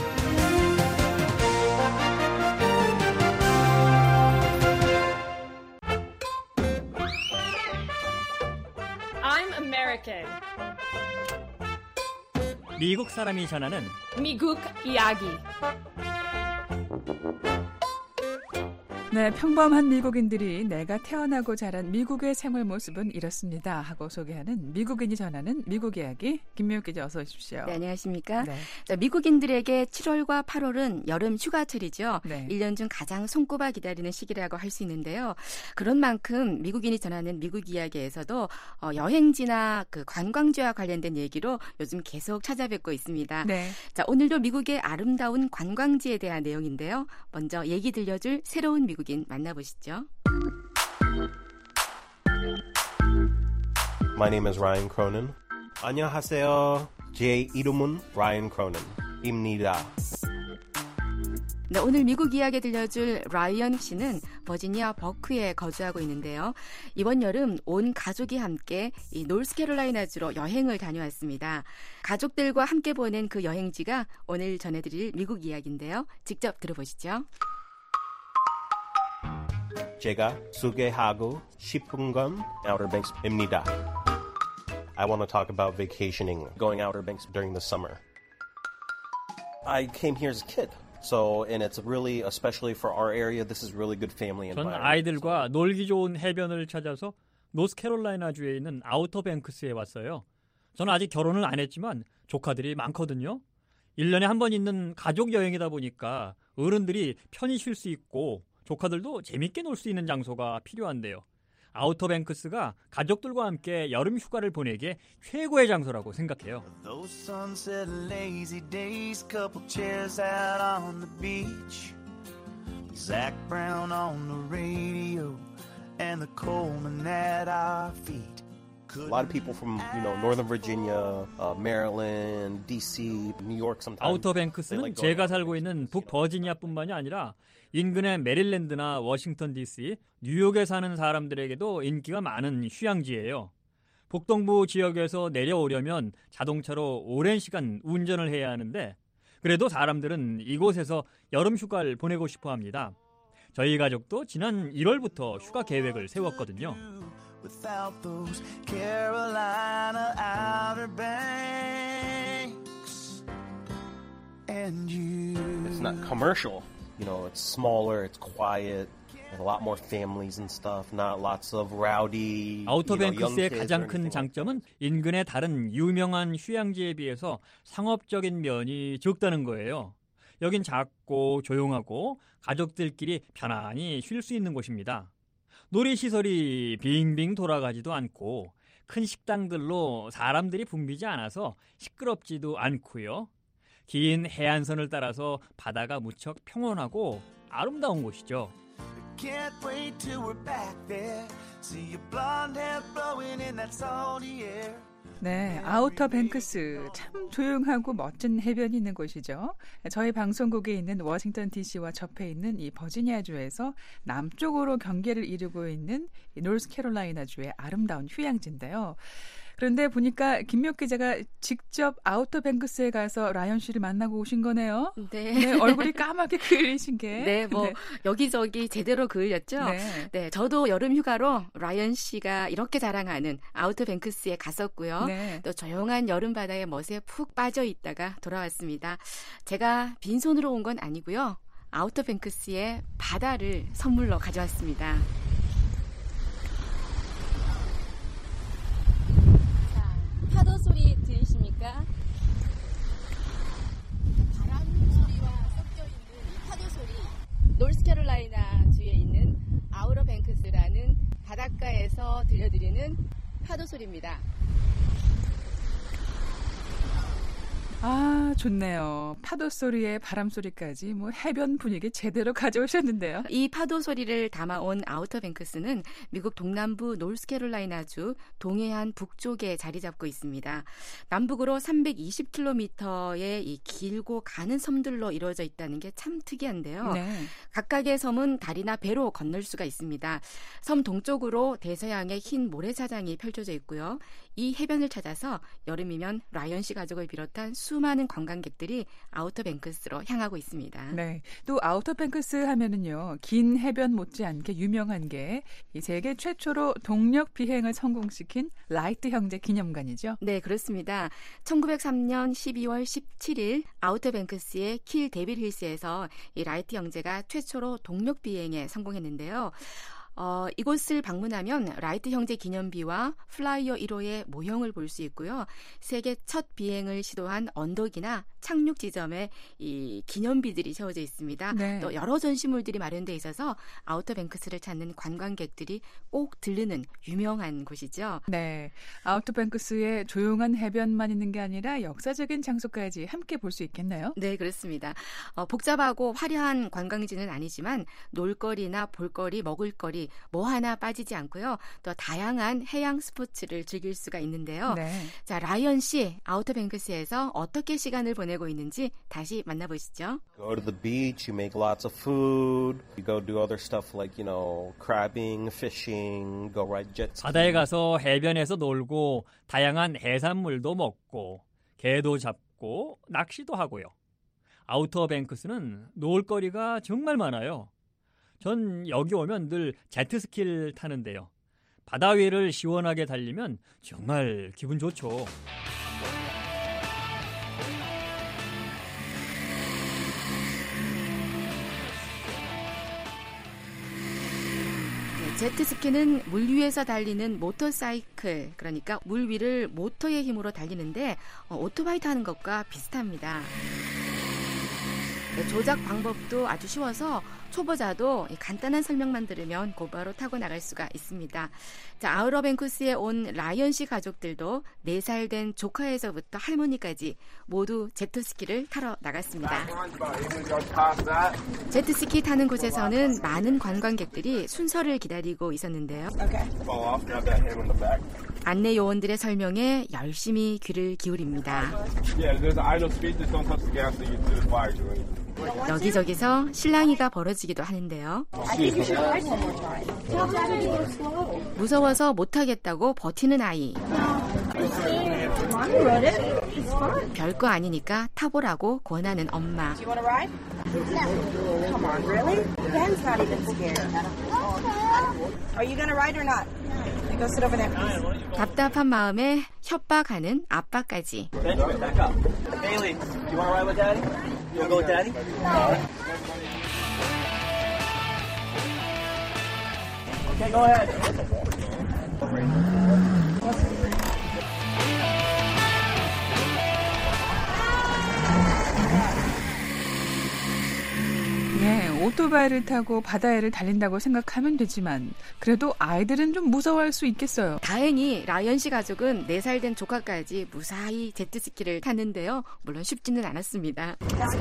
I'm American. 미국 사람이 전하는 미국 이야기. 네, 평범한 미국인들이 내가 태어나고 자란 미국의 생활 모습은 이렇습니다 하고 소개하는 미국인이 전하는 미국 이야기. 김미옥 기자 어서 오십시오. 네, 안녕하십니까. 네. 자, 미국인들에게 칠월과 팔월은 여름 휴가철이죠. 네. 일 년 중 가장 손꼽아 기다리는 시기라고 할 수 있는데요. 그런 만큼 미국인이 전하는 미국 이야기에서도 어, 여행지나 그 관광지와 관련된 얘기로 요즘 계속 찾아뵙고 있습니다. 네. 자, 오늘도 미국의 아름다운 관광지에 대한 내용인데요. 먼저 얘기 들려줄 새로운 미국인 만나보시죠. My name is Ryan Cronin. 안녕하세요. 제 이름은 Ryan Cronin입니다. 네, 오늘 미국 이야기 들려줄 라이언 씨는 버지니아 버크에 거주하고 있는데요. 이번 여름 온 가족이 함께 이 노스캐롤라이나주로 여행을 다녀왔습니다. 가족들과 함께 보낸 그 여행지가 오늘 전해드릴 미국 이야기인데요. 직접 들어보시죠. 제가 소개하고 싶은 건 Outer Banks입니다. I want to talk about vacationing, going Outer Banks during the summer. I came here as a kid. So, and it's really, especially for our area, this is really good family 전 environment. 아이들과 놀기 좋은 해변을 찾아서 노스캐롤라이나주에 있는 아우터 뱅크스에 왔어요. 저는 아직 결혼을 안 했지만 조카들이 많거든요. 일 년에 한 번 있는 가족 여행이다 보니까 어른들이 편히 쉴 수 있고 조카들도 재밌게 놀 수 있는 장소가 필요한데요. 아우터뱅크스가 가족들과 함께 여름 휴가를 보내기에 최고의 장소라고 생각해요. Those sunset lazy days, couple chairs out on the beach, Zac Brown on the radio, and the Coleman at our feet. A lot of people from, you know, Northern Virginia, uh, Maryland, D C, New York sometimes. 아우터뱅크스는 제가 살고 있는 북버지니아뿐만이 아니라 인근의 메릴랜드나 워싱턴 디씨, 뉴욕에 사는 사람들에게도 인기가 많은 휴양지예요. 북동부 지역에서 내려오려면 자동차로 오랜 시간 운전을 해야 하는데 그래도 사람들은 이곳에서 여름 휴가를 보내고 싶어 합니다. 저희 가족도 지난 일월부터 휴가 계획을 세웠거든요. Without those Carolina Outer Banks and you. It's not commercial. You know, it's smaller, it's quiet, and a lot more families and stuff, not lots of rowdy, 아우터뱅크스의 가장 큰 장점은 인근의 다른 유명한 휴양지에 비해서 상업적인 면이 적다는 거예요. 여긴 작고 조용하고 가족들끼리 편안히 쉴 수 있는 곳입니다. 놀이시설이 빙빙 돌아가지도 않고 큰 식당들로 사람들이 붐비지 않아서 시끄럽지도 않고요. 긴 해안선을 따라서 바다가 무척 평온하고 아름다운 곳이죠. Can't wait till we're back there. See your blonde hair blowing in that salty air. 네, 아우터뱅크스 참 조용하고 멋진 해변이 있는 곳이죠. 저희 방송국에 있는 워싱턴 디씨와 접해 있는 이 버지니아주에서 남쪽으로 경계를 이루고 있는 이 노스캐롤라이나주의 아름다운 휴양지인데요. 그런데 보니까 김미옥 기자가 직접 아우터뱅크스에 가서 라이언 씨를 만나고 오신 거네요. 네. 네, 얼굴이 까맣게 그을리신 게. 네, 뭐 네. 여기저기 제대로 그을렸죠. 네. 네, 저도 여름 휴가로 라이언 씨가 이렇게 자랑하는 아우터뱅크스에 갔었고요. 네. 또 조용한 여름 바다의 멋에 푹 빠져 있다가 돌아왔습니다. 제가 빈손으로 온 건 아니고요. 아우터뱅크스의 바다를 선물로 가져왔습니다. 파도 소리 들리십니까? 바람 소리와 섞여 있는 이 파도 소리. 노스캐롤라이나 주에 있는 아우터뱅크스라는 바닷가에서 들려드리는 파도 소리입니다. 아, 좋네요. 파도 소리에 바람 소리까지 뭐 해변 분위기 제대로 가져오셨는데요. 이 파도 소리를 담아온 아우터뱅크스는 미국 동남부 노스캐롤라이나주 동해안 북쪽에 자리 잡고 있습니다. 남북으로 삼백이십 킬로미터의 이 길고 가는 섬들로 이루어져 있다는 게 참 특이한데요. 네. 각각의 섬은 다리나 배로 건널 수가 있습니다. 섬 동쪽으로 대서양의 흰 모래사장이 펼쳐져 있고요. 이 해변을 찾아서 여름이면 라이언 씨 가족을 비롯한 수많은 관광객들이 아우터뱅크스로 향하고 있습니다. 네, 또 아우터뱅크스 하면은요, 긴 해변 못지않게 유명한 게 이 세계 최초로 동력 비행을 성공시킨 라이트 형제 기념관이죠. 네, 그렇습니다. 천구백삼 년 십이월 십칠일 아우터뱅크스의 킬 데빌 힐스에서 이 라이트 형제가 최초로 동력 비행에 성공했는데요. 어, 이곳을 방문하면 라이트 형제 기념비와 플라이어 일 호의 모형을 볼 수 있고요. 세계 첫 비행을 시도한 언덕이나 착륙 지점에 이 기념비들이 세워져 있습니다. 네. 또 여러 전시물들이 마련돼 있어서 아우터뱅크스를 찾는 관광객들이 꼭 들르는 유명한 곳이죠. 네, 아우터뱅크스의 조용한 해변만 있는 게 아니라 역사적인 장소까지 함께 볼 수 있겠네요. 네, 그렇습니다. 어, 복잡하고 화려한 관광지는 아니지만 놀거리나 볼거리, 먹을거리 뭐 하나 빠지지 않고요. 또 다양한 해양 스포츠를 즐길 수가 있는데요. 네. 자, 라이언 씨, 아우터뱅크스에서 어떻게 시간을 보내고 있는지 다시 만나보시죠. Go to the beach, you make lots of food, you go do other stuff like, you know, crabbing, fishing, go ride jet ski. 바다에 가서 해변에서 놀고 다양한 해산물도 먹고 개도 잡고 낚시도 하고요. 아우터뱅크스는 놀거리가 정말 많아요. 전 여기 오면 늘 제트스키를 타는데요. 바다 위를 시원하게 달리면 정말 기분 좋죠. 제트스키는 물 위에서 달리는 모터사이클, 그러니까 물 위를 모터의 힘으로 달리는데 어, 오토바이 타는 것과 비슷합니다. 조작 방법도 아주 쉬워서 초보자도 간단한 설명만 들으면 곧바로 타고 나갈 수가 있습니다. 자, 아우러뱅크스에 온 라이언 씨 가족들도 네 살 된 조카에서부터 할머니까지 모두 제트스키를 타러 나갔습니다. 제트스키 타는 곳에서는 많은 관광객들이 순서를 기다리고 있었는데요. 안내 요원들의 설명에 열심히 귀를 기울입니다. 여기저기서 실랑이가 벌어지기도 하는데요. 무서워서 못하겠다고 버티는 아이. 별거 아니니까 타보라고 권하는 엄마. 답답한 마음에 협박하는 아빠까지. Okay, go ahead. 네, 오토바이를 타고 바다에를 달린다고 생각하면 되지만 그래도 아이들은 좀 무서워할 수 있겠어요. 다행히 라이언 씨 가족은 네 살 된 조카까지 무사히 제트스키를 탔는데요. 물론 쉽지는 않았습니다.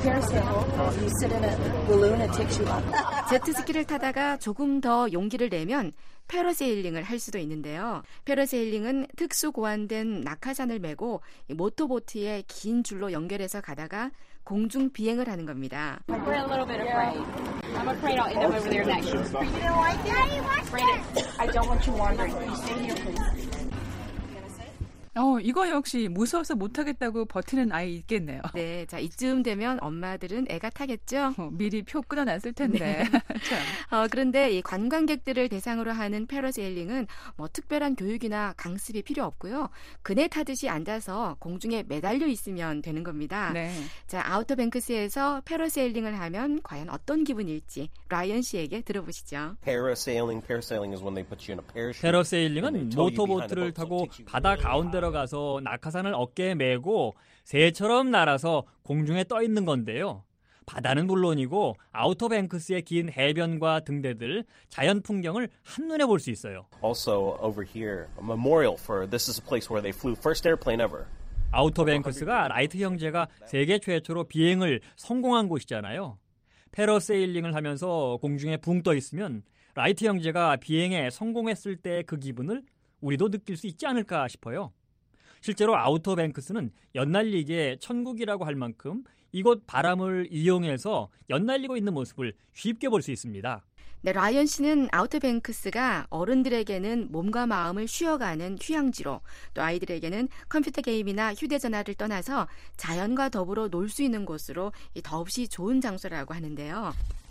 제트스키를 타다가 조금 더 용기를 내면 패러세일링을 할 수도 있는데요. 패러세일링은 특수 고안된 낙하산을 메고 모터보트에 긴 줄로 연결해서 가다가 공중 비행을 하는 겁니다. We're a little bit afraid. I'm afraid I'll end up over there next year. You don't like that? Afraid it. I don't want you wandering. You stay here, please. 어, 이거 역시 무서워서 못하겠다고 버티는 아이 있겠네요. 네, 자 이쯤 되면 엄마들은 애가 타겠죠? 어, 미리 표 끊어놨을 텐데. 네. 참. 어, 그런데 이 관광객들을 대상으로 하는 패러세일링은 뭐 특별한 교육이나 강습이 필요 없고요. 그네 타듯이 앉아서 공중에 매달려 있으면 되는 겁니다. 네. 자, 아우터뱅크스에서 패러세일링을 하면 과연 어떤 기분일지 라이언 씨에게 들어보시죠. Parasailing, parasailing is when they put you in a parachute. 패러세일링은 모터보트를 타고 바다 가운데로 가서 낙하산을 어깨에 메고 새처럼 날아서 공중에 떠 있는 건데요. 바다는 물론이고 아우터뱅크스의 긴 해변과 등대들, 자연 풍경을 한눈에 볼 수 있어요. Also over here, a memorial for this is a place where they flew first airplane ever. 아우터뱅크스가 라이트 형제가 세계 최초로 비행을 성공한 곳이잖아요. 패러세일링을 하면서 공중에 붕 떠 있으면 라이트 형제가 비행에 성공했을 때 그 기분을 우리도 느낄 수 있지 않을까 싶어요. 실제로 아우터뱅크스는 연날리기에 천국이라고 할 만큼 이곳 바람을 이용해서 연날리고 있는 모습을 쉽게 볼 수 있습니다. 네, 라이언 씨는 아우터뱅크스가 어른들에게는 몸과 마음을 쉬어가는 휴양지로, 또 아이들에게는 컴퓨터 게임이나 휴대전화를 떠나서 자연과 더불어 놀 수 있는 곳으로 더없이 좋은 장소라고 하는데요.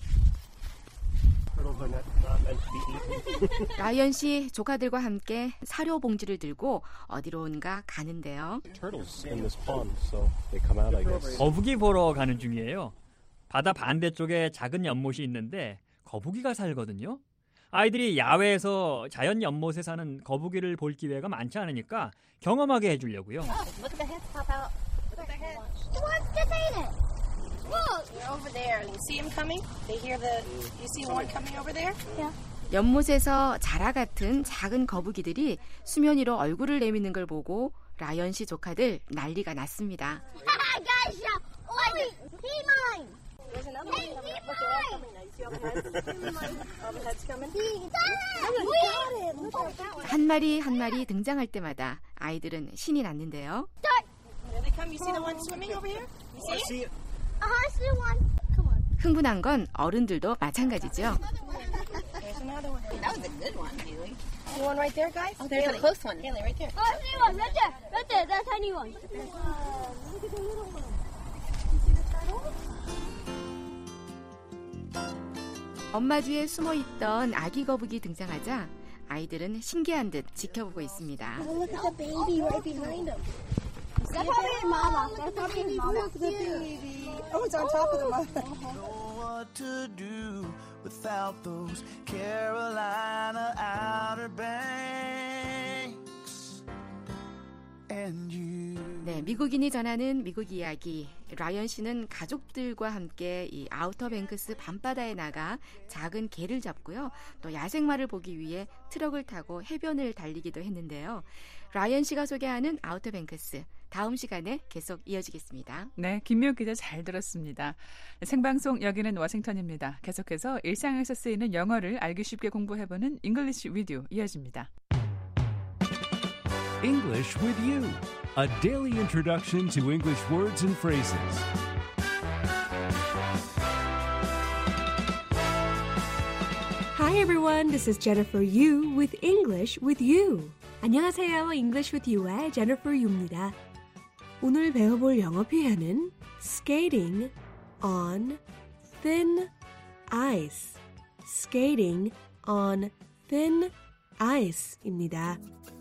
라이언 씨 조카들과 함께 사료 봉지를 들고 어디론가 가는데요. 거북이 보러 가는 중이에요. 바다 반대쪽에 작은 연못이 있는데 거북이가 살거든요. 아이들이 야외에서 자연 연못에 사는 거북이를 볼 기회가 많지 않으니까 경험하게 해주려고요. Look, they're over there. You see them coming? They hear the. You see one coming over there? Yeah. 연못에서 자라 같은 작은 거북이들이 수면 위로 얼굴을 내미는 걸 보고 라이언 씨 조카들 난리가 났습니다. Guys, oi, he mine. There's another one coming. Look, they're all coming now. You see all the heads? All the heads coming? 한 마리 한 마리 등장할 때마다 아이들은 신이 났는데요. Here they come. You see the one swimming over here? You see it? I see one. Come on. 흥분한 건 어른들도 마찬가지죠. There's another one. That was a good one, Haley. See one right there, guys? Oh, there's Haley. A close one. Haley, right there. Oh, I see one right there. Right there, that tiny one. Look at the little one. 엄마 뒤에 숨어있던 아기 거북이 등장하자 아이들은 신기한 듯 지켜보고 있습니다. Oh, look at the baby right behind him. That's probably his mama. That's probably his mama. Look, the baby. Oh, it's on top of the mother. Know what to do without those Carolina Outer Banks. and you. 네, 미국인이 전하는 미국 이야기. 라이언 씨는 가족들과 함께 이 아우터뱅크스 밤바다에 나가 작은 개를 잡고요. 또 야생마를 보기 위해 트럭을 타고 해변을 달리기도 했는데요. 라이언 씨가 소개하는 아우터뱅크스. 다음 시간에 계속 이어지겠습니다. 네, 김미호 기자 잘 들었습니다. 생방송 여기는 워싱턴입니다. 계속해서 일상에서 쓰이는 영어를 알기 쉽게 공부해보는 English with You 이어집니다. English with You, a daily introduction to English words and phrases. Hi everyone, this is Jennifer Yu with English with You. 안녕하세요, English with You의 Jennifer Yu입니다. 오늘 배워볼 영어 표현은 skating on thin ice. skating on thin ice입니다.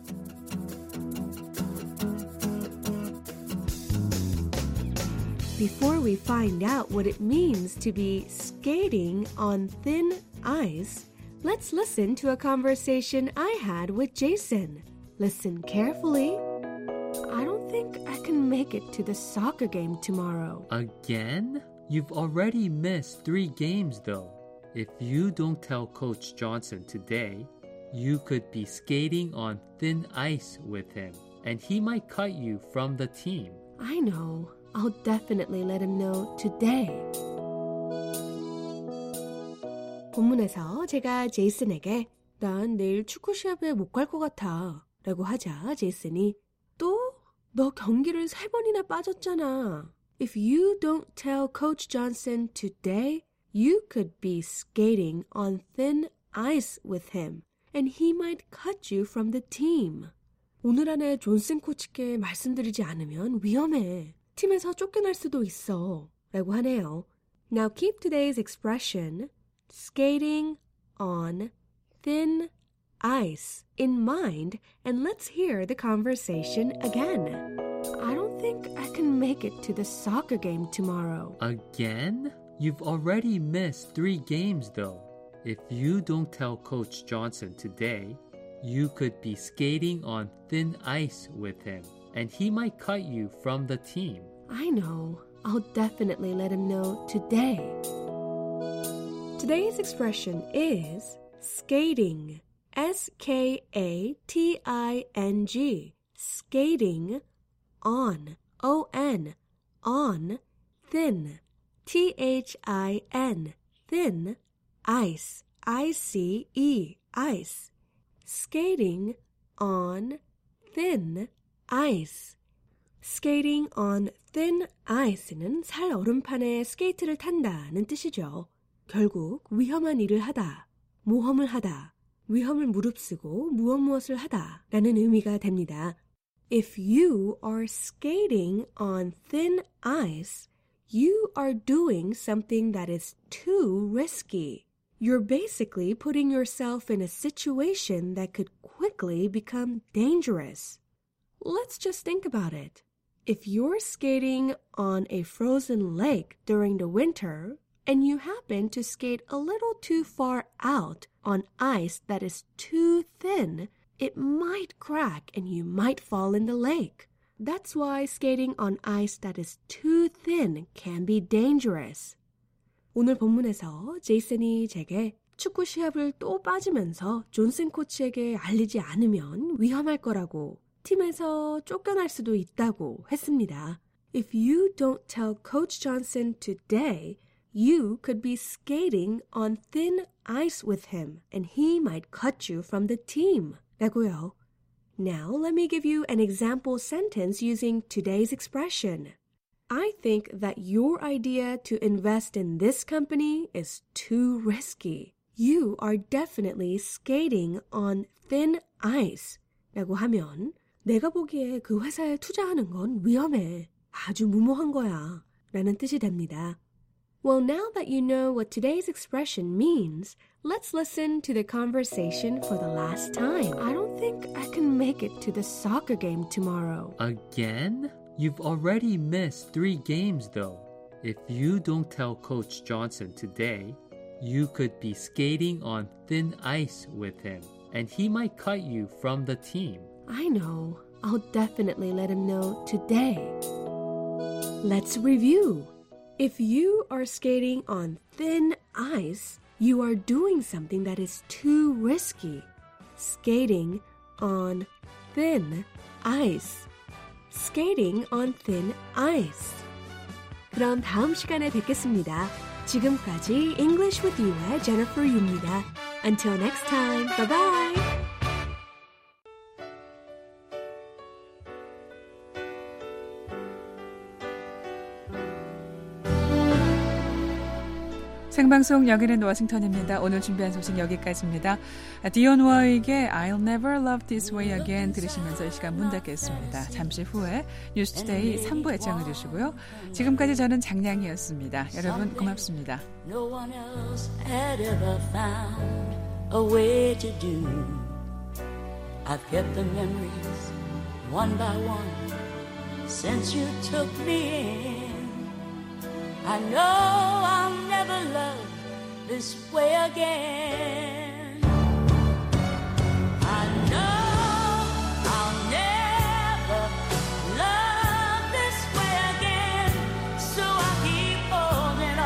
Before we find out what it means to be skating on thin ice, let's listen to a conversation I had with Jason. Listen carefully. I don't think I can make it to the soccer game tomorrow. Again? You've already missed three games though. If you don't tell Coach Johnson today, you could be skating on thin ice with him, and he might cut you from the team. I know. I'll definitely let him know today. 본문에서 제가 제이슨에게 난 내일 축구 시합에 못 갈 것 같아 라고 하자 제이슨이 또? 너 경기를 세 번이나 빠졌잖아. If you don't tell Coach Johnson today, you could be skating on thin ice with him, and he might cut you from the team. 오늘 안에 존슨 코치께 말씀드리지 않으면 위험해. 팀에서 쫓겨날 수도 있어. 라고 하네요. Now keep today's expression, skating on thin ice, in mind, and let's hear the conversation again. I don't think I can make it to the soccer game tomorrow. Again? You've already missed three games though. If you don't tell Coach Johnson today, you could be skating on thin ice with him, and he might cut you from the team. I know. I'll definitely let him know today. Today's expression is skating. S K A T I N G. Skating on. O N. On. Thin. T H I N. Thin. Ice. I C E. Ice. Skating on thin ice. Skating on thin ice는 살 얼음판에 스케이트를 탄다는 뜻이죠. 결국 위험한 일을 하다, 모험을 하다, 위험을 무릅쓰고 무엇 무엇을 하다 라는 의미가 됩니다. If you are skating on thin ice, you are doing something that is too risky. You're basically putting yourself in a situation that could quickly become dangerous. Let's just think about it. If you're skating on a frozen lake during the winter and you happen to skate a little too far out on ice that is too thin, it might crack and you might fall in the lake. That's why skating on ice that is too thin can be dangerous. 오늘 본문에서 제이슨이 제게 축구 시합을 또 빠지면서 존슨 코치에게 알리지 않으면 위험할 거라고, 팀에서 쫓겨날 수도 있다고 했습니다. If you don't tell Coach Johnson today, you could be skating on thin ice with him, and he might cut you from the team. 라고요. Now let me give you an example sentence using today's expression. I think that your idea to invest in this company is too risky. You are definitely skating on thin ice. 라고 하면 내가 보기에 그 회사에 투자하는 건 위험해. 아주 무모한 거야. 라는 뜻이 됩니다. Well, now that you know what today's expression means, let's listen to the conversation for the last time. I don't think I can make it to the soccer game tomorrow. Again? You've already missed three games though. If you don't tell Coach Johnson today, you could be skating on thin ice with him, and he might cut you from the team. I know. I'll definitely let him know today. Let's review. If you are skating on thin ice, you are doing something that is too risky. Skating on thin ice. Skating on thin ice. 그럼 다음 시간에 뵙겠습니다. 지금까지 English with You의 Jennifer Yu입니다. Until next time, bye bye. 생방송 여기는 워싱턴입니다. 오늘 준비한 소식 여기까지입니다. 디온 워익의 I'll never love this way again 들으시면서 이 시간 문 닫겠습니다. 잠시 후에 뉴스투데이 삼 부에 애청해 주시고요. 지금까지 저는 장량이었습니다. 여러분 고맙습니다. No one else had ever found a way to do. I've kept the memories one by one since you took me in. I know I'll never love this way again. I know I'll never love this way again. So I keep holding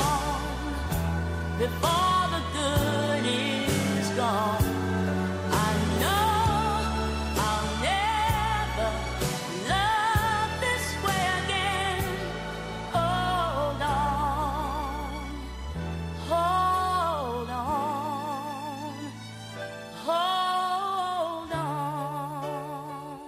on before the good is gone. I know I'll never love this way again. Hold on, hold on, hold on.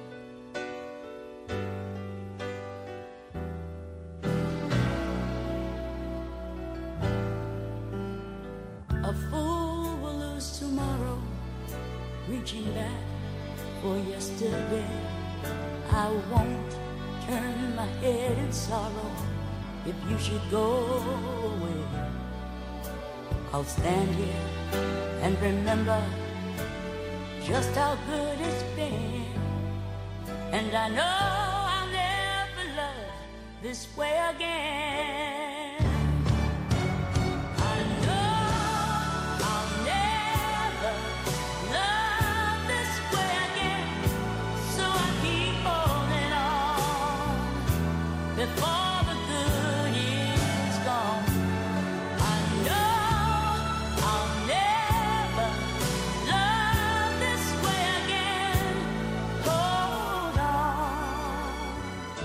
A fool will lose tomorrow, reaching back for yesterday. I won't turn my head in sorrow if you should go away. I'll stand here and remember just how good it's been. And I know I'll never love this way again. I know I'll never love this way again. So I keep holding on before the good is gone. I know I'll never love this way again. Hold on,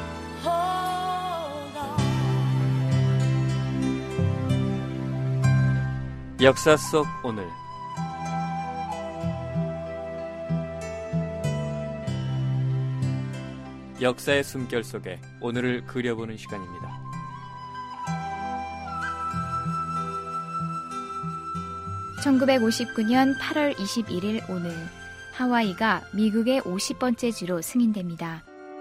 hold on. 역사 속 오늘 역사의 숨결 속에 오늘을 그려보는 시간입니다. 천구백오십구 년 팔월 이십일일 오늘 하와이가 미국의 오십 번째 주로 승인됩니다.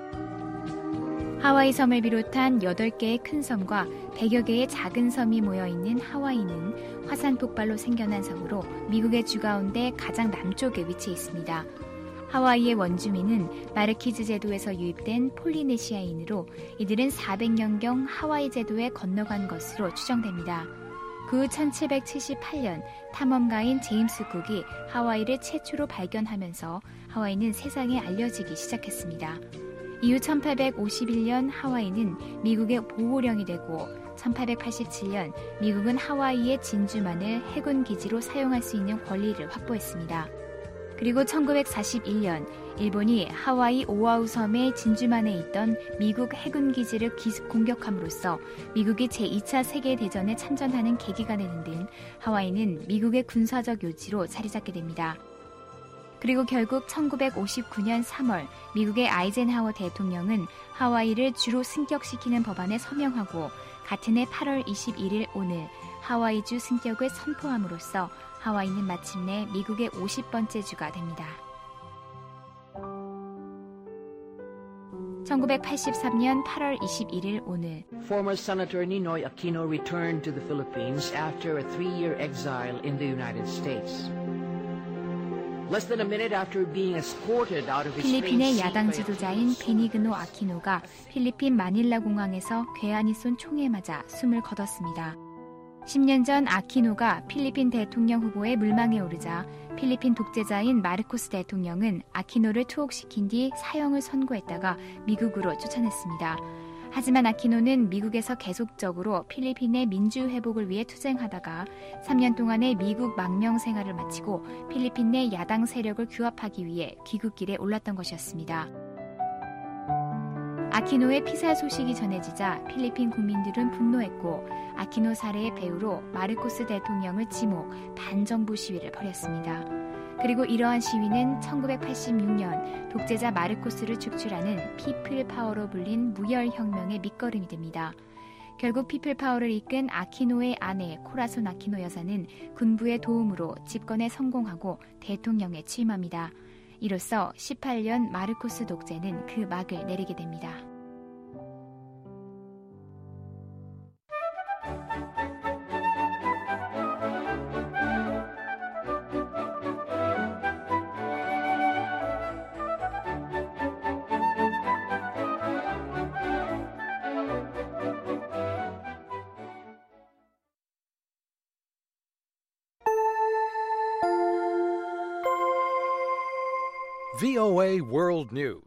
하와이 섬을 비롯한 여덟 개의 큰 섬과 백여 개의 작은 섬이 모여있는 하와이는 화산 폭발로 생겨난 섬으로 미국의 주 가운데 가장 남쪽에 위치해 있습니다. 하와이의 원주민은 마르키즈 제도에서 유입된 폴리네시아인으로 이들은 사백 년경 하와이 제도에 건너간 것으로 추정됩니다. 그 후 천칠백칠십팔 년 탐험가인 제임스 쿡이 하와이를 최초로 발견하면서 하와이는 세상에 알려지기 시작했습니다. 이후 천팔백오십일 년 하와이는 미국의 보호령이 되고 천팔백팔십칠 년 미국은 하와이의 진주만을 해군 기지로 사용할 수 있는 권리를 확보했습니다. 그리고 천구백사십일 년 일본이 하와이 오아후 섬의 진주만에 있던 미국 해군 기지를 기습 공격함으로써 미국이 제이 차 세계대전에 참전하는 계기가 되는 등 하와이는 미국의 군사적 요지로 자리 잡게 됩니다. 그리고 결국 천구백오십구 년 삼월 미국의 아이젠하워 대통령은 하와이를 주로 승격시키는 법안에 서명하고 같은 해 팔월 이십일일 오늘 하와이주 승격을 선포함으로써 하와이는 마침내 미국의 오십 번째 주가 됩니다. 천구백팔십삼 년 팔월 이십일일 오늘 Former Senator Ninoy Aquino returned to the Philippines after a three-year exile in the United States. Less than a minute after being escorted out of his 필리핀의 야당 지도자인 베니그노 아키노가 필리핀 마닐라 공항에서 괴한이 쏜 총에 맞아 숨을 거뒀습니다. 십 년 전 아키노가 필리핀 대통령 후보에 물망에 오르자 필리핀 독재자인 마르코스 대통령은 아키노를 투옥시킨 뒤 사형을 선고했다가 미국으로 쫓아냈습니다. 하지만 아키노는 미국에서 계속적으로 필리핀의 민주 회복을 위해 투쟁하다가 삼 년 동안의 미국 망명 생활을 마치고 필리핀 내 야당 세력을 규합하기 위해 귀국길에 올랐던 것이었습니다. 아키노의 피살 소식이 전해지자 필리핀 국민들은 분노했고 아키노 살해의 배후로 마르코스 대통령을 지목, 반정부 시위를 벌였습니다. 그리고 이러한 시위는 천구백팔십육 년 독재자 마르코스를 축출하는 피플 파워로 불린 무혈혁명의 밑거름이 됩니다. 결국 피플 파워를 이끈 아키노의 아내 코라손 아키노 여사는 군부의 도움으로 집권에 성공하고 대통령에 취임합니다. 이로써 십팔 년 마르코스 독재는 그 막을 내리게 됩니다. V O A World News